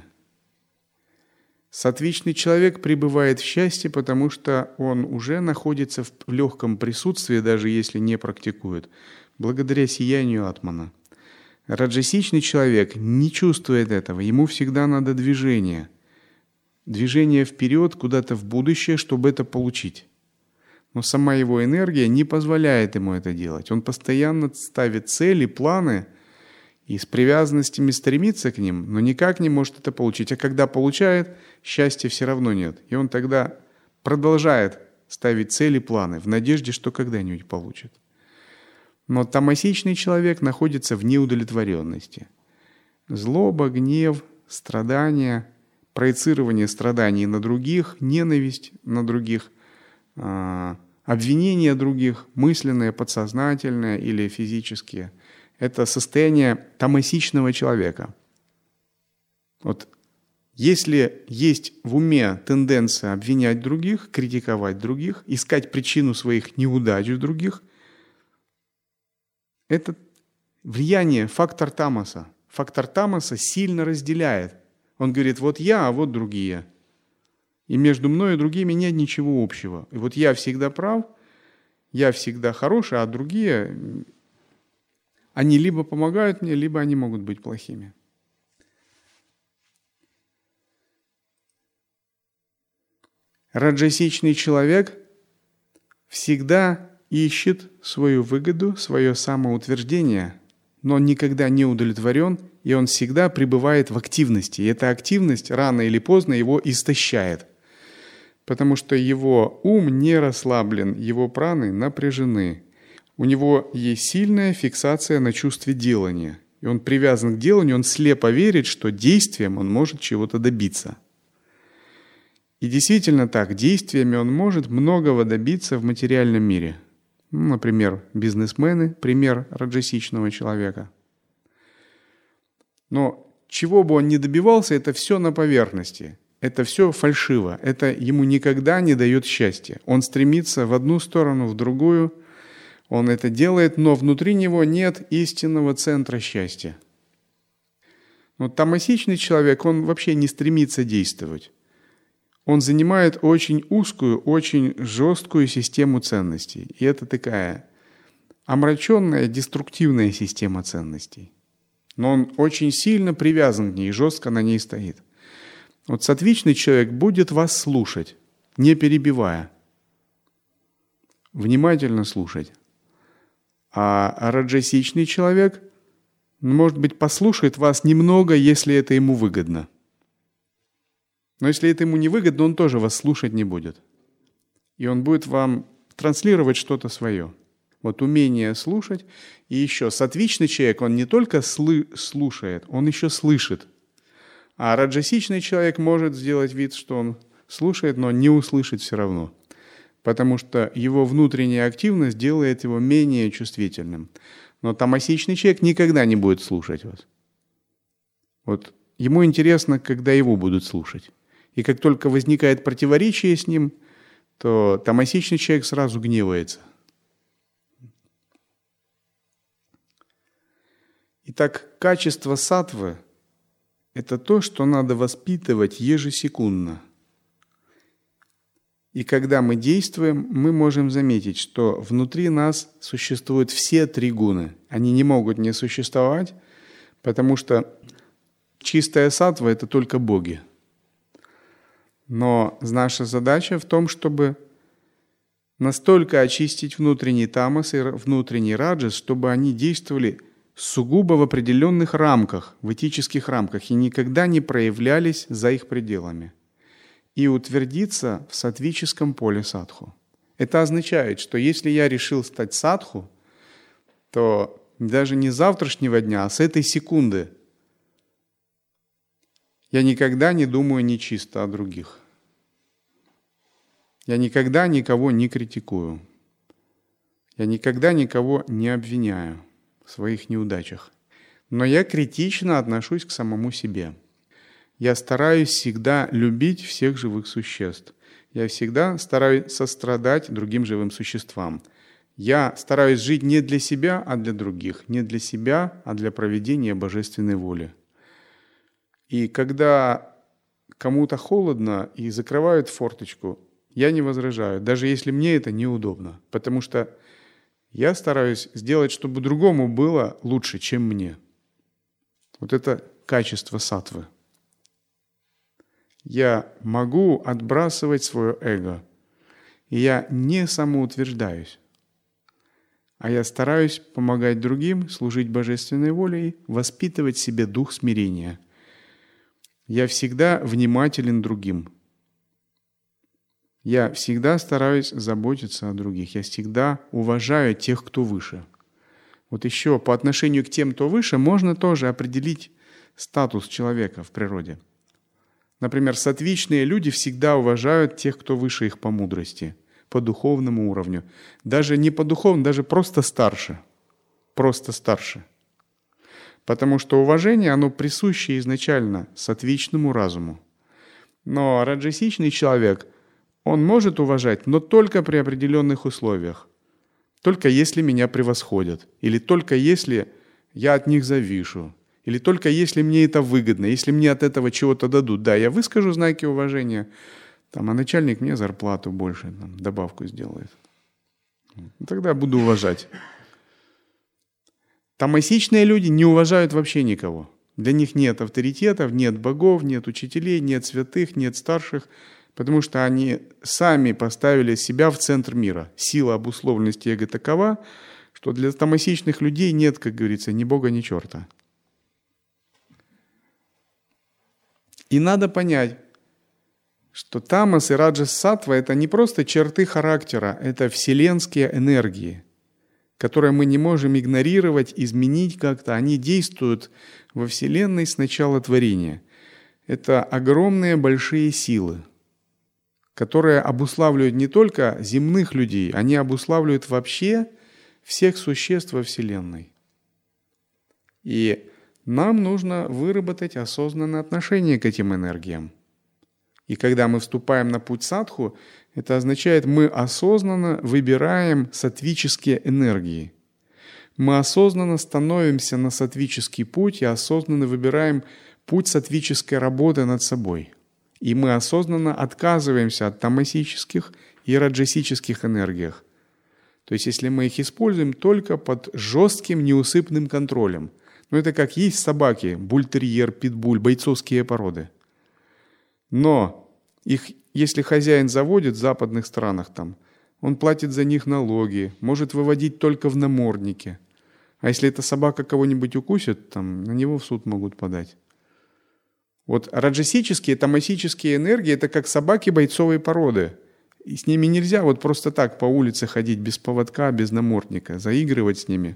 Саттвичный человек пребывает в счастье, потому что он уже находится в легком присутствии, даже если не практикует, благодаря сиянию атмана. Раджасичный человек не чувствует этого, ему всегда надо движение. Движение вперед, куда-то в будущее, чтобы это получить. Но сама его энергия не позволяет ему это делать. Он постоянно ставит цели, планы, и с привязанностями стремится к ним, но никак не может это получить. А когда получает, счастья все равно нет. И он тогда продолжает ставить цели, планы, в надежде, что когда-нибудь получит. Но тамасичный человек находится в неудовлетворенности. Злоба, гнев, страдания, проецирование страданий на других, ненависть на других, обвинения других, мысленные, подсознательные или физические – это состояние тамасичного человека. Вот если есть в уме тенденция обвинять других, критиковать других, искать причину своих неудач в других, это влияние, фактор тамаса. фактор тамаса сильно разделяет. Он говорит, вот я, а вот другие. И между мной и другими нет ничего общего. И вот я всегда прав, я всегда хороший, а другие, они либо помогают мне, либо они могут быть плохими. Раджасичный человек всегда ищет свою выгоду, свое самоутверждение, но он никогда не удовлетворен, и он всегда пребывает в активности. И эта активность рано или поздно его истощает, потому что его ум не расслаблен, его праны напряжены. У него есть сильная фиксация на чувстве делания, и он привязан к деланию, он слепо верит, что действием он может чего-то добиться. И действительно так, действиями он может многого добиться в материальном мире. Например, бизнесмены, пример раджасичного человека. Но чего бы он ни добивался, это все на поверхности. Это все фальшиво. Это ему никогда не дает счастья. Он стремится в одну сторону, в другую. Он это делает, но внутри него нет истинного центра счастья. Но тамасичный человек, он вообще не стремится действовать. Он занимает очень узкую, очень жесткую систему ценностей. И это такая омраченная, деструктивная система ценностей. Но он очень сильно привязан к ней, жестко на ней стоит. Вот саттвичный человек будет вас слушать, не перебивая. Внимательно слушать. А раджасичный человек, может быть, послушает вас немного, если это ему выгодно. Но если это ему не выгодно, он тоже вас слушать не будет. И он будет вам транслировать что-то свое. Вот умение слушать. И еще саттвичный человек, он не только слушает, он еще слышит. А раджасичный человек может сделать вид, что он слушает, но не услышит все равно. Потому что его внутренняя активность делает его менее чувствительным. Но тамасичный человек никогда не будет слушать вас. Вот ему интересно, когда его будут слушать. И как только возникает противоречие с ним, то тамасичный человек сразу гневается. Итак, качество саттвы – это то, что надо воспитывать ежесекундно. И когда мы действуем, мы можем заметить, что внутри нас существуют все три гуны. Они не могут не существовать, потому что чистая саттва – это только боги. Но наша задача в том, чтобы настолько очистить внутренний тамас и внутренний раджас, чтобы они действовали сугубо в определенных рамках, в этических рамках, и никогда не проявлялись за их пределами. И утвердиться в саттвическом поле садху. Это означает, что если я решил стать садху, то даже не с завтрашнего дня, а с этой секунды я никогда не думаю нечисто о других. Я никогда никого не критикую. Я никогда никого не обвиняю в своих неудачах. Но я критично отношусь к самому себе. Я стараюсь всегда любить всех живых существ. Я всегда стараюсь сострадать другим живым существам. Я стараюсь жить не для себя, а для других. Не для себя, а для проведения божественной воли. И когда кому-то холодно и закрывают форточку, я не возражаю, даже если мне это неудобно, потому что я стараюсь сделать, чтобы другому было лучше, чем мне. Вот это качество саттвы. Я могу отбрасывать свое эго, и я не самоутверждаюсь, а я стараюсь помогать другим, служить божественной волей, воспитывать в себе дух смирения. Я всегда внимателен другим. Я всегда стараюсь заботиться о других. Я всегда уважаю тех, кто выше. Вот еще по отношению к тем, кто выше, можно тоже определить статус человека в природе. Например, саттвичные люди всегда уважают тех, кто выше их по мудрости, по духовному уровню. Даже не по духовному, даже просто старше. Просто старше. Потому что уважение, оно присуще изначально саттвичному разуму. Но раджасичный человек, он может уважать, но только при определенных условиях. Только если меня превосходят. Или только если я от них завишу. Или только если мне это выгодно, если мне от этого чего-то дадут. Да, я выскажу знаки уважения, там, а начальник мне зарплату больше, там, добавку сделает. Тогда буду уважать. Тамасичные люди не уважают вообще никого. Для них нет авторитетов, нет богов, нет учителей, нет святых, нет старших, потому что они сами поставили себя в центр мира. Сила обусловленности эго такова, что для тамасичных людей нет, как говорится, ни бога, ни черта. И надо понять, что тамас и раджас саттва – это не просто черты характера, это вселенские энергии, которые мы не можем игнорировать, изменить как-то. Они действуют во Вселенной с начала творения. Это огромные большие силы, которые обуславливают не только земных людей, они обуславливают вообще всех существ во Вселенной. И нам нужно выработать осознанное отношение к этим энергиям. И когда мы вступаем на путь садху, это означает, мы осознанно выбираем саттвические энергии. Мы осознанно становимся на саттвический путь и осознанно выбираем путь саттвической работы над собой. И мы осознанно отказываемся от тамасических и раджасических энергиях. То есть, если мы их используем только под жестким, неусыпным контролем. Ну, это как есть собаки, бультерьер, питбуль, бойцовские породы. Но их, если хозяин заводит в западных странах, там, он платит за них налоги, может выводить только в наморднике. А если эта собака кого-нибудь укусит, там, на него в суд могут подать. Вот раджасические, тамасические энергии – это как собаки бойцовой породы. И с ними нельзя вот просто так по улице ходить без поводка, без намордника, заигрывать с ними.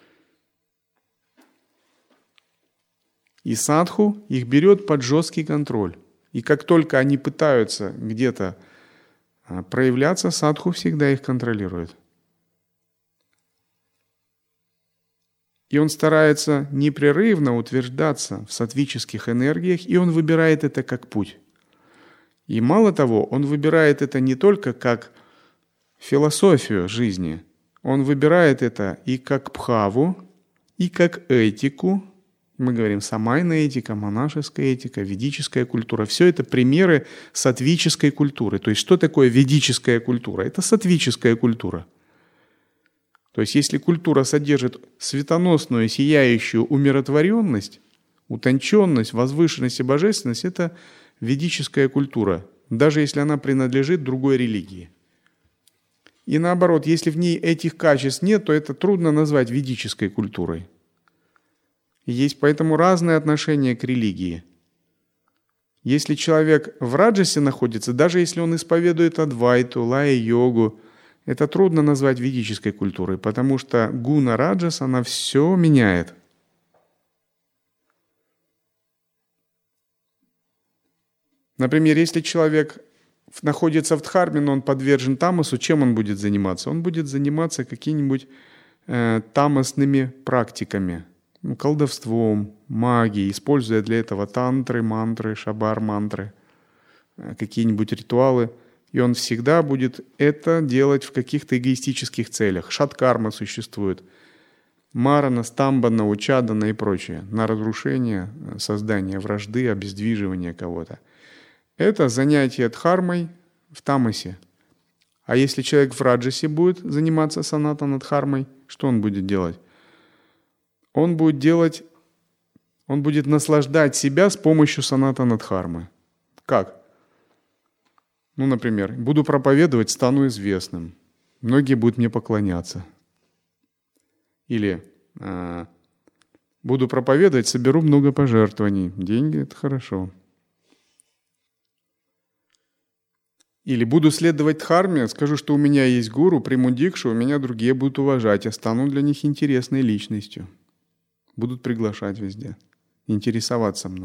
И садху их берет под жесткий контроль. И как только они пытаются где-то проявляться, садху всегда их контролирует. И он старается непрерывно утверждаться в саттвических энергиях, и он выбирает это как путь. И мало того, он выбирает это не только как философию жизни, он выбирает это и как бхаву, и как этику. Мы говорим самайная этика, монашеская этика, ведическая культура. Все это примеры саттвической культуры. То есть что такое ведическая культура? Это саттвическая культура. То есть если культура содержит светоносную, сияющую умиротворенность, утонченность, возвышенность и божественность, это ведическая культура, даже если она принадлежит другой религии. И наоборот, если в ней этих качеств нет, то это трудно назвать ведической культурой. Есть поэтому разные отношения к религии. Если человек в раджасе находится, даже если он исповедует адвайту, лая-йогу, это трудно назвать ведической культурой, потому что гуна раджас, она все меняет. Например, если человек находится в дхарме, но он подвержен тамасу, чем он будет заниматься? Он будет заниматься какими-нибудь тамасными практиками. Колдовством, магией, используя для этого тантры, мантры, шабар-мантры, какие-нибудь ритуалы. И он всегда будет это делать в каких-то эгоистических целях. Шаткарма существует. Марана, стамбана, учадана и прочее. На разрушение, создание вражды, обездвиживание кого-то. Это занятие дхармой в тамасе. А если человек в раджасе будет заниматься санатана дхармой, что он будет делать? Он будет наслаждать себя с помощью санатана дхармы. Как? Ну, например, буду проповедовать, стану известным. Многие будут мне поклоняться. Или буду проповедовать, соберу много пожертвований. Деньги – это хорошо. Или буду следовать дхарме, скажу, что у меня есть гуру, приму дикшу, меня другие будут уважать, я стану для них интересной личностью. Будут приглашать везде, интересоваться мной.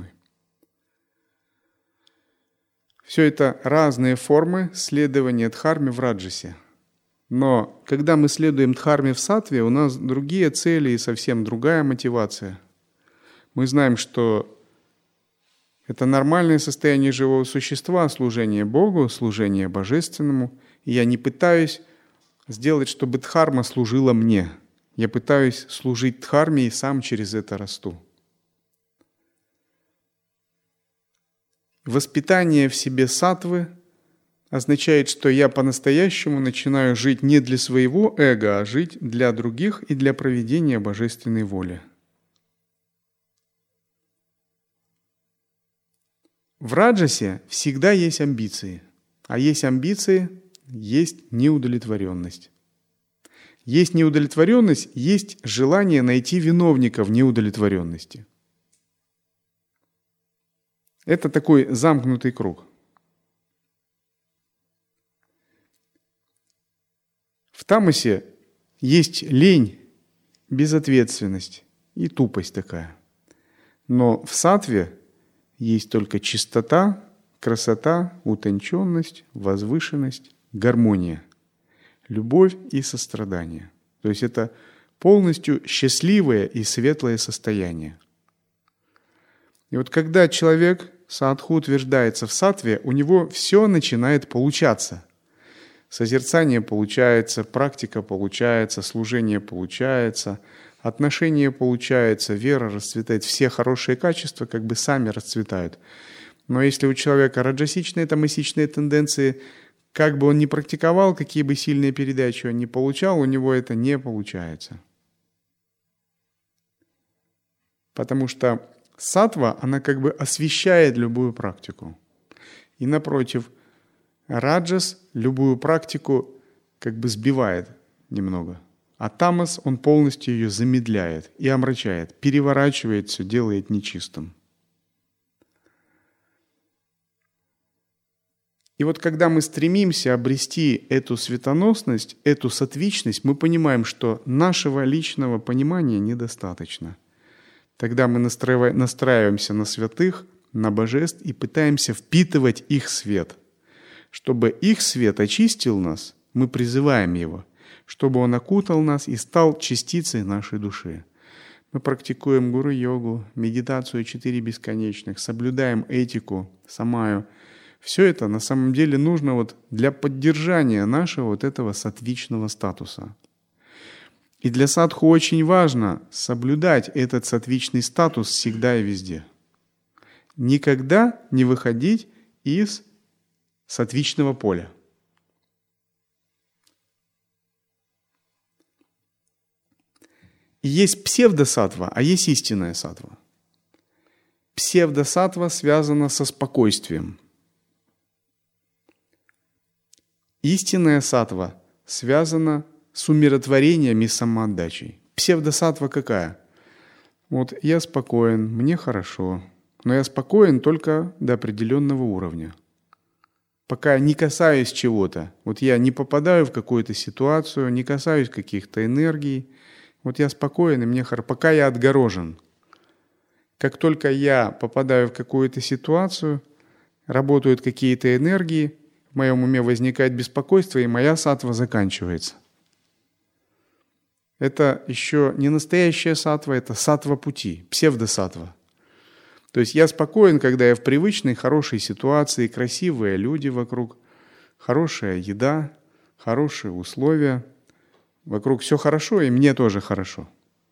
Все это разные формы следования дхарме в раджасе. Но когда мы следуем дхарме в саттве, у нас другие цели и совсем другая мотивация. Мы знаем, что это нормальное состояние живого существа, служение Богу, служение Божественному. И я не пытаюсь сделать, чтобы дхарма служила мне. Я пытаюсь служить дхарме и сам через это расту. Воспитание в себе саттвы означает, что я по-настоящему начинаю жить не для своего эго, а жить для других и для проведения божественной воли. В раджасе всегда есть амбиции, а есть амбиции, есть неудовлетворенность. Есть неудовлетворенность, есть желание найти виновника в неудовлетворенности. Это такой замкнутый круг. В тамасе есть лень, безответственность и тупость такая. Но в саттве есть только чистота, красота, утонченность, возвышенность, гармония, любовь и сострадание. То есть это полностью счастливое и светлое состояние. И вот когда человек, садху, утверждается в саттве, у него все начинает получаться. Созерцание получается, практика получается, служение получается, отношения получается, вера расцветает, все хорошие качества как бы сами расцветают. Но если у человека раджасичные, тамасичные тенденции, как бы он ни практиковал, какие бы сильные передачи он ни получал, у него это не получается. Потому что саттва, она как бы освещает любую практику. И напротив, раджас любую практику как бы сбивает немного. А тамас, он полностью ее замедляет и омрачает, переворачивает все, делает нечистым. И вот когда мы стремимся обрести эту светоносность, эту саттвичность, мы понимаем, что нашего личного понимания недостаточно. Тогда мы настраиваемся на святых, на божеств и пытаемся впитывать их свет. Чтобы их свет очистил нас, мы призываем его, чтобы он окутал нас и стал частицей нашей души. Мы практикуем гуру-йогу, медитацию 4 бесконечных, соблюдаем этику, самаю. Все это на самом деле нужно вот для поддержания нашего вот этого саттвичного статуса. И для садху очень важно соблюдать этот саттвичный статус всегда и везде. Никогда не выходить из саттвичного поля. И есть псевдосаттва, а есть истинная саттва. Псевдосаттва связана со спокойствием. Истинная саттва связана с умиротворением и самоотдачей. Псевдосаттва какая? Вот я спокоен, мне хорошо, но я спокоен только до определенного уровня. Пока не касаюсь чего-то, вот я не попадаю в какую-то ситуацию, не касаюсь каких-то энергий, вот я спокоен, и мне хорошо, пока я отгорожен. Как только я попадаю в какую-то ситуацию, работают какие-то энергии, в моем уме возникает беспокойство, и моя саттва заканчивается. Это еще не настоящая саттва, это саттва пути, псевдосаттва. То есть я спокоен, когда я в привычной, хорошей ситуации, красивые люди вокруг, хорошая еда, хорошие условия, вокруг все хорошо, и мне тоже хорошо.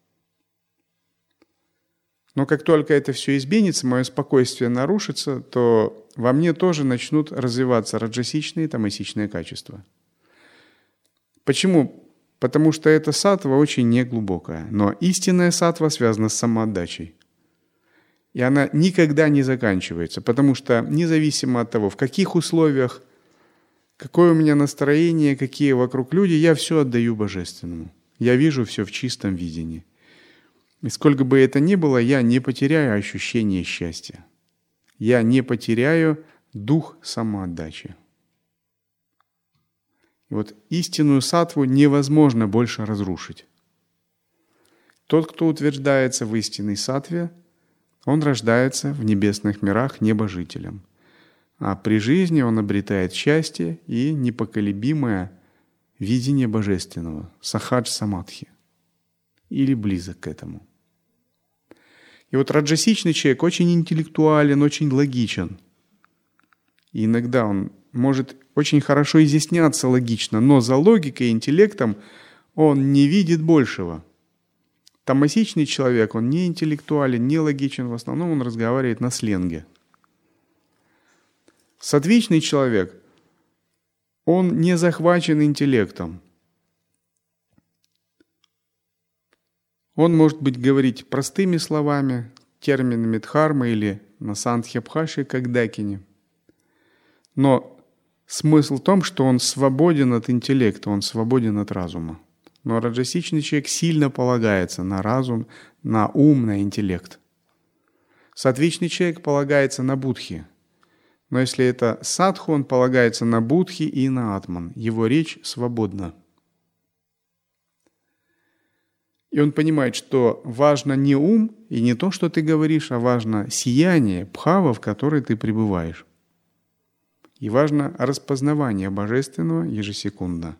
Но как только это все изменится, мое спокойствие нарушится, то во мне тоже начнут развиваться раджасичные и тамасичные качества. Почему? Потому что эта саттва очень неглубокая. Но истинная саттва связана с самоотдачей. И она никогда не заканчивается, потому что независимо от того, в каких условиях, какое у меня настроение, какие вокруг люди, я все отдаю Божественному. Я вижу все в чистом видении. И сколько бы это ни было, я не потеряю ощущение счастья. Я не потеряю дух самоотдачи. И вот истинную саттву невозможно больше разрушить. Тот, кто утверждается в истинной саттве, он рождается в небесных мирах небожителем. А при жизни он обретает счастье и непоколебимое видение божественного, сахадж-самадхи, или близок к этому. И вот раджасичный человек очень интеллектуален, очень логичен. И иногда он может очень хорошо изъясняться логично, но за логикой и интеллектом он не видит большего. Тамасичный человек, он не интеллектуален, не логичен, в основном он разговаривает на сленге. Сатвичный человек, он не захвачен интеллектом. Он может говорить простыми словами, терминами дхармы или на сандхья-бхаше, как дакини. Но смысл в том, что он свободен от интеллекта, он свободен от разума. Но раджасичный человек сильно полагается на разум, на ум, на интеллект. Сатвичный человек полагается на будхи. Но если это садху, он полагается на будхи и на атман. Его речь свободна. И он понимает, что важно не ум и не то, что ты говоришь, а важно сияние, бхава, в которой ты пребываешь. И важно распознавание божественного ежесекундно.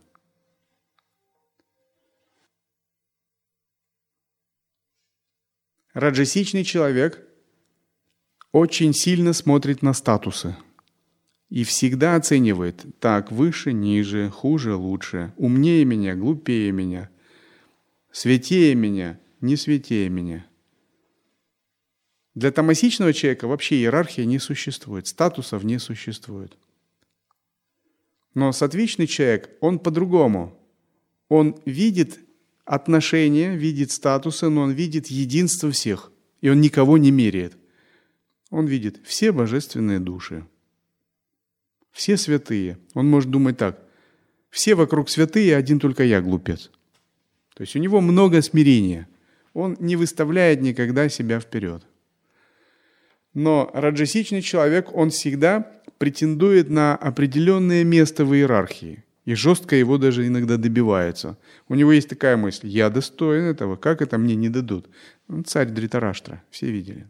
Раджасичный человек очень сильно смотрит на статусы и всегда оценивает: так, выше, ниже, хуже, лучше, умнее меня, глупее меня, святее меня, не святее меня. Для тамасичного человека вообще иерархии не существует, статусов не существует. Но сатвичный человек, он по-другому. Он видит отношения, видит статусы, но он видит единство всех. И он никого не меряет. Он видит все божественные души. Все святые. Он может думать так: все вокруг святые, один только я глупец. То есть у него много смирения. Он не выставляет никогда себя вперед. Но раджасичный человек, он всегда претендует на определенное место в иерархии. И жестко его даже иногда добивается. У него есть такая мысль: я достоин этого, как это мне не дадут? Царь Дритараштра, все видели.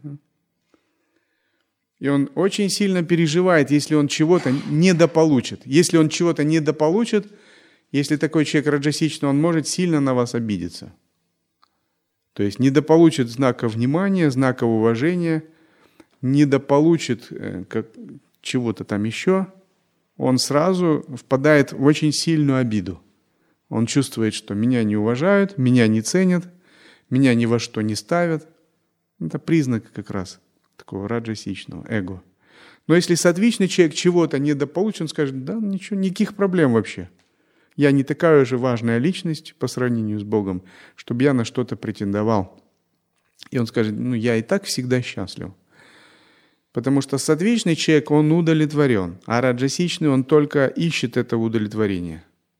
И он очень сильно переживает, если он чего-то недополучит. Если он чего-то недополучит, если такой человек раджасичный, он может сильно на вас обидеться. То есть недополучит знака внимания, знака уважения, недополучит чего-то там еще, он сразу впадает в очень сильную обиду. Он чувствует, что меня не уважают, меня не ценят, меня ни во что не ставят. Это признак как раз такого раджасичного эго. Но если сатвичный человек чего-то недополучит, он скажет: да, ничего, никаких проблем вообще. Я не такая же важная личность по сравнению с Богом, чтобы я на что-то претендовал. И он скажет: я и так всегда счастлив. Потому что сатвичный человек, он удовлетворен, а раджасичный, он только ищет это удовлетворение.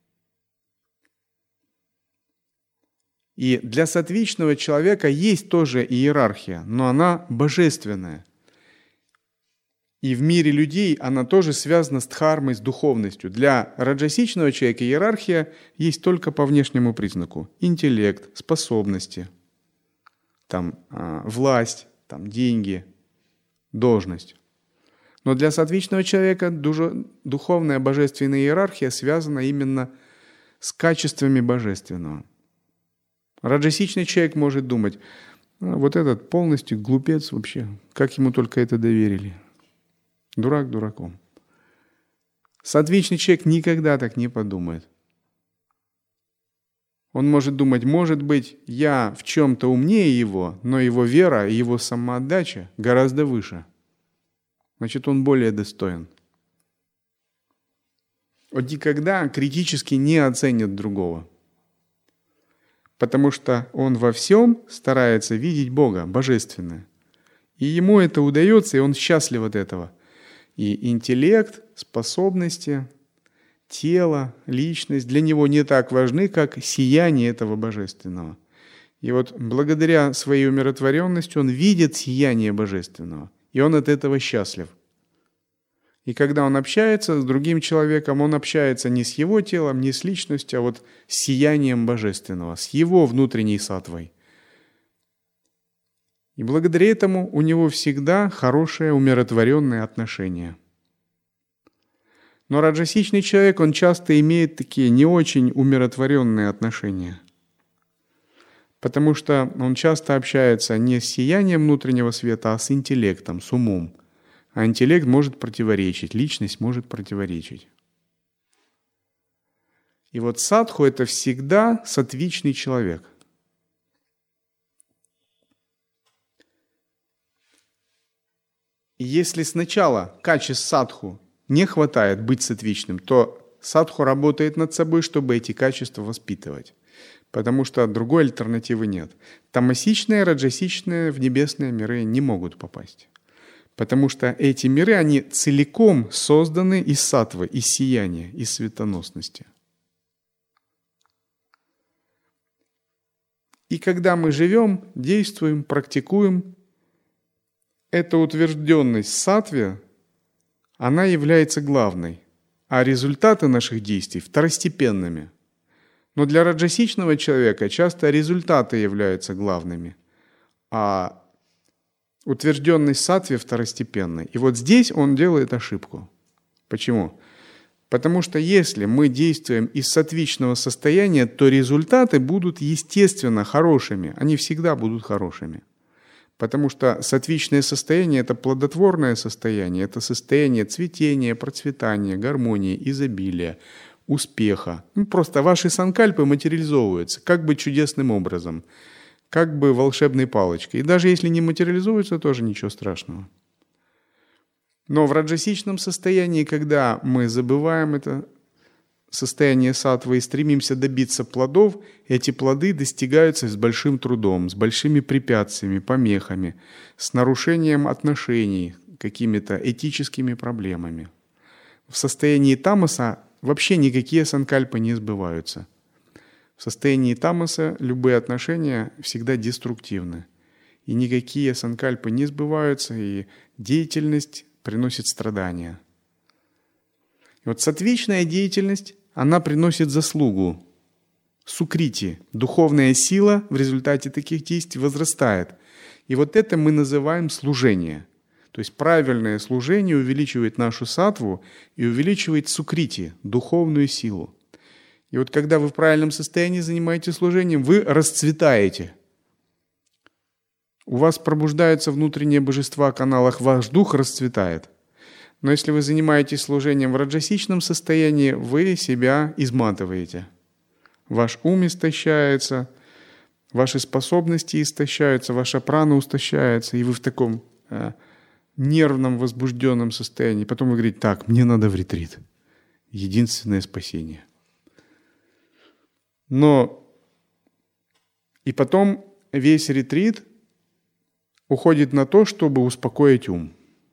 И для сатвичного человека есть тоже иерархия, но она божественная. И в мире людей она тоже связана с дхармой, с духовностью. Для раджасичного человека иерархия есть только по внешнему признаку. Интеллект, способности, власть, деньги, должность. Но для сатвичного человека духовная божественная иерархия связана именно с качествами божественного. Раджасичный человек может думать: вот этот полностью глупец вообще, как ему только это доверили. Дурак дураком. Сатвичный человек никогда так не подумает. Он может думать: может быть, я в чем-то умнее его, но его вера и его самоотдача гораздо выше. Значит, он более достоин. Он никогда критически не оценит другого. Потому что он во всем старается видеть Бога, Божественное. И ему это удается, и он счастлив от этого. И интеллект, способности, тело, личность для него не так важны, как сияние этого Божественного. И вот благодаря своей умиротворенности он видит сияние Божественного, и он от этого счастлив. И когда он общается с другим человеком, он общается не с его телом, не с личностью, а вот с сиянием Божественного, с его внутренней саттвой. И благодаря этому у него всегда хорошее умиротворенное отношение. Но раджасичный человек, он часто имеет такие не очень умиротворенные отношения. Потому что он часто общается не с сиянием внутреннего света, а с интеллектом, с умом. А интеллект может противоречить, личность может противоречить. И вот садху – это всегда сатвичный человек. И если сначала качеств садху не хватает быть сатвичным, то садху работает над собой, чтобы эти качества воспитывать. Потому что другой альтернативы нет. Тамасичные, раджасичные в небесные миры не могут попасть. Потому что эти миры, они целиком созданы из саттвы, из сияния, из светоносности. И когда мы живем, действуем, практикуем, эта утвержденность в саттве, она является главной, а результаты наших действий второстепенными. Но для раджасичного человека часто результаты являются главными, а утвержденность в саттве второстепенной. И вот здесь он делает ошибку. Почему? Потому что если мы действуем из саттвичного состояния, то результаты будут естественно хорошими. Они всегда будут хорошими. Потому что саттвичное состояние – это плодотворное состояние, это состояние цветения, процветания, гармонии, изобилия, успеха. Просто ваши санкальпы материализовываются как бы чудесным образом, как бы волшебной палочкой. И даже если не материализуются, тоже ничего страшного. Но в раджасичном состоянии, когда мы забываем это состояние саттвы и стремимся добиться плодов, эти плоды достигаются с большим трудом, с большими препятствиями, помехами, с нарушением отношений, какими-то этическими проблемами. В состоянии тамаса вообще никакие санкальпы не сбываются. В состоянии тамаса любые отношения всегда деструктивны. И никакие санкальпы не сбываются, и деятельность приносит страдания. И вот саттвичная деятельность, она приносит заслугу. Сукрити, духовная сила в результате таких действий возрастает. И вот это мы называем служение. То есть правильное служение увеличивает нашу саттву и увеличивает сукрити, духовную силу. И вот когда вы в правильном состоянии занимаетесь служением, вы расцветаете. У вас пробуждаются внутренние божества в каналах, ваш дух расцветает. Но если вы занимаетесь служением в раджасичном состоянии, вы себя изматываете. Ваш ум истощается, ваши способности истощаются, ваша прана истощается, и вы в таком нервном, возбужденном состоянии. Потом вы говорите: так, мне надо в ретрит. Единственное спасение. Но и потом весь ретрит уходит на то, чтобы успокоить ум.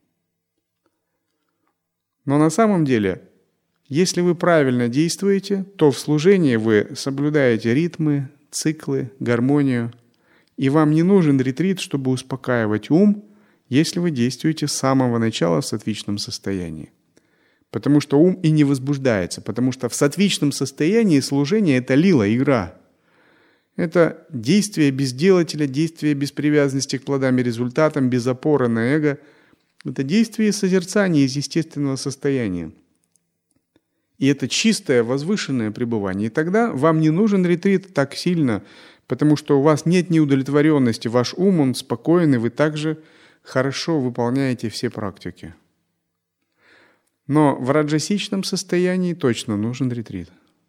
Но на самом деле, если вы правильно действуете, то в служении вы соблюдаете ритмы, циклы, гармонию, и вам не нужен ретрит, чтобы успокаивать ум, если вы действуете с самого начала в саттвичном состоянии. Потому что ум и не возбуждается, потому что в саттвичном состоянии служение – это лила, игра. Это действие без делателя, действие без привязанности к плодам и результатам, без опоры на эго. Это действие созерцания из естественного состояния. И это чистое, возвышенное пребывание. И тогда вам не нужен ретрит так сильно, потому что у вас нет неудовлетворенности. Ваш ум, он спокоен, и вы также хорошо выполняете все практики. Но в раджасичном состоянии точно нужен ретрит.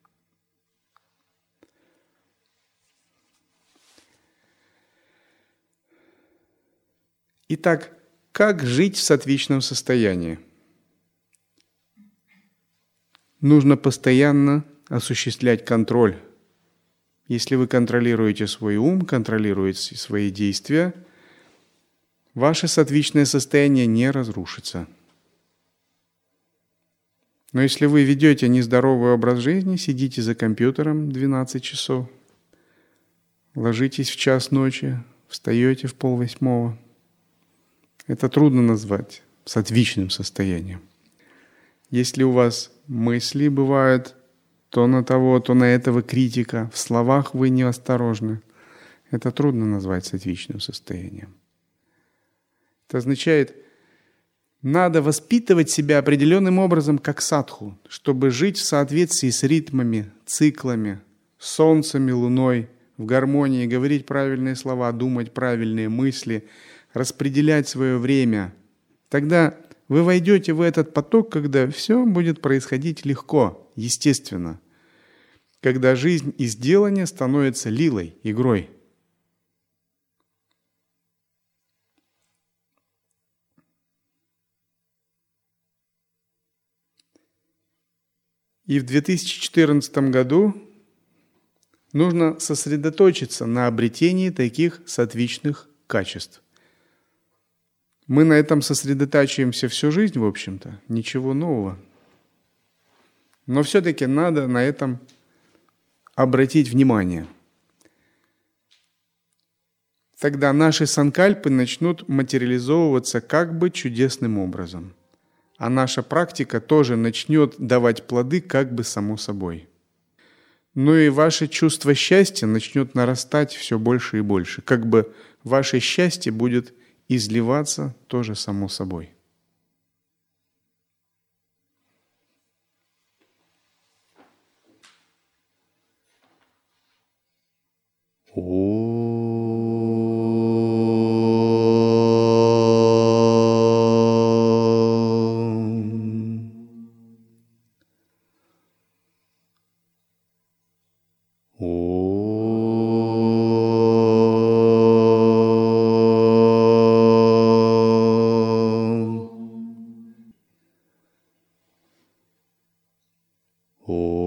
Итак, как жить в саттвичном состоянии? Нужно постоянно осуществлять контроль. Если вы контролируете свой ум, контролируете свои действия, ваше саттвичное состояние не разрушится. Но если вы ведете нездоровый образ жизни, сидите за компьютером 12 часов, ложитесь в 1:00 ночи, встаете в 7:30, это трудно назвать саттвичным состоянием. Если у вас мысли бывают то на того, то на этого критика, в словах вы неосторожны, это трудно назвать саттвичным состоянием. Это означает, надо воспитывать себя определенным образом, как садху, чтобы жить в соответствии с ритмами, циклами, солнцем и луной, в гармонии, говорить правильные слова, думать правильные мысли, распределять свое время. Тогда вы войдете в этот поток, когда все будет происходить легко, естественно. Когда жизнь из делания становится лилой, игрой. И в 2014 году нужно сосредоточиться на обретении таких саттвичных качеств. Мы на этом сосредотачиваемся всю жизнь, в общем-то, ничего нового. Но все-таки надо на этом обратить внимание. Тогда наши санкальпы начнут материализовываться как бы чудесным образом. А наша практика тоже начнет давать плоды как бы само собой. Ну и ваше чувство счастья начнет нарастать все больше и больше. Как бы ваше счастье будет изливаться тоже само собой. Oh.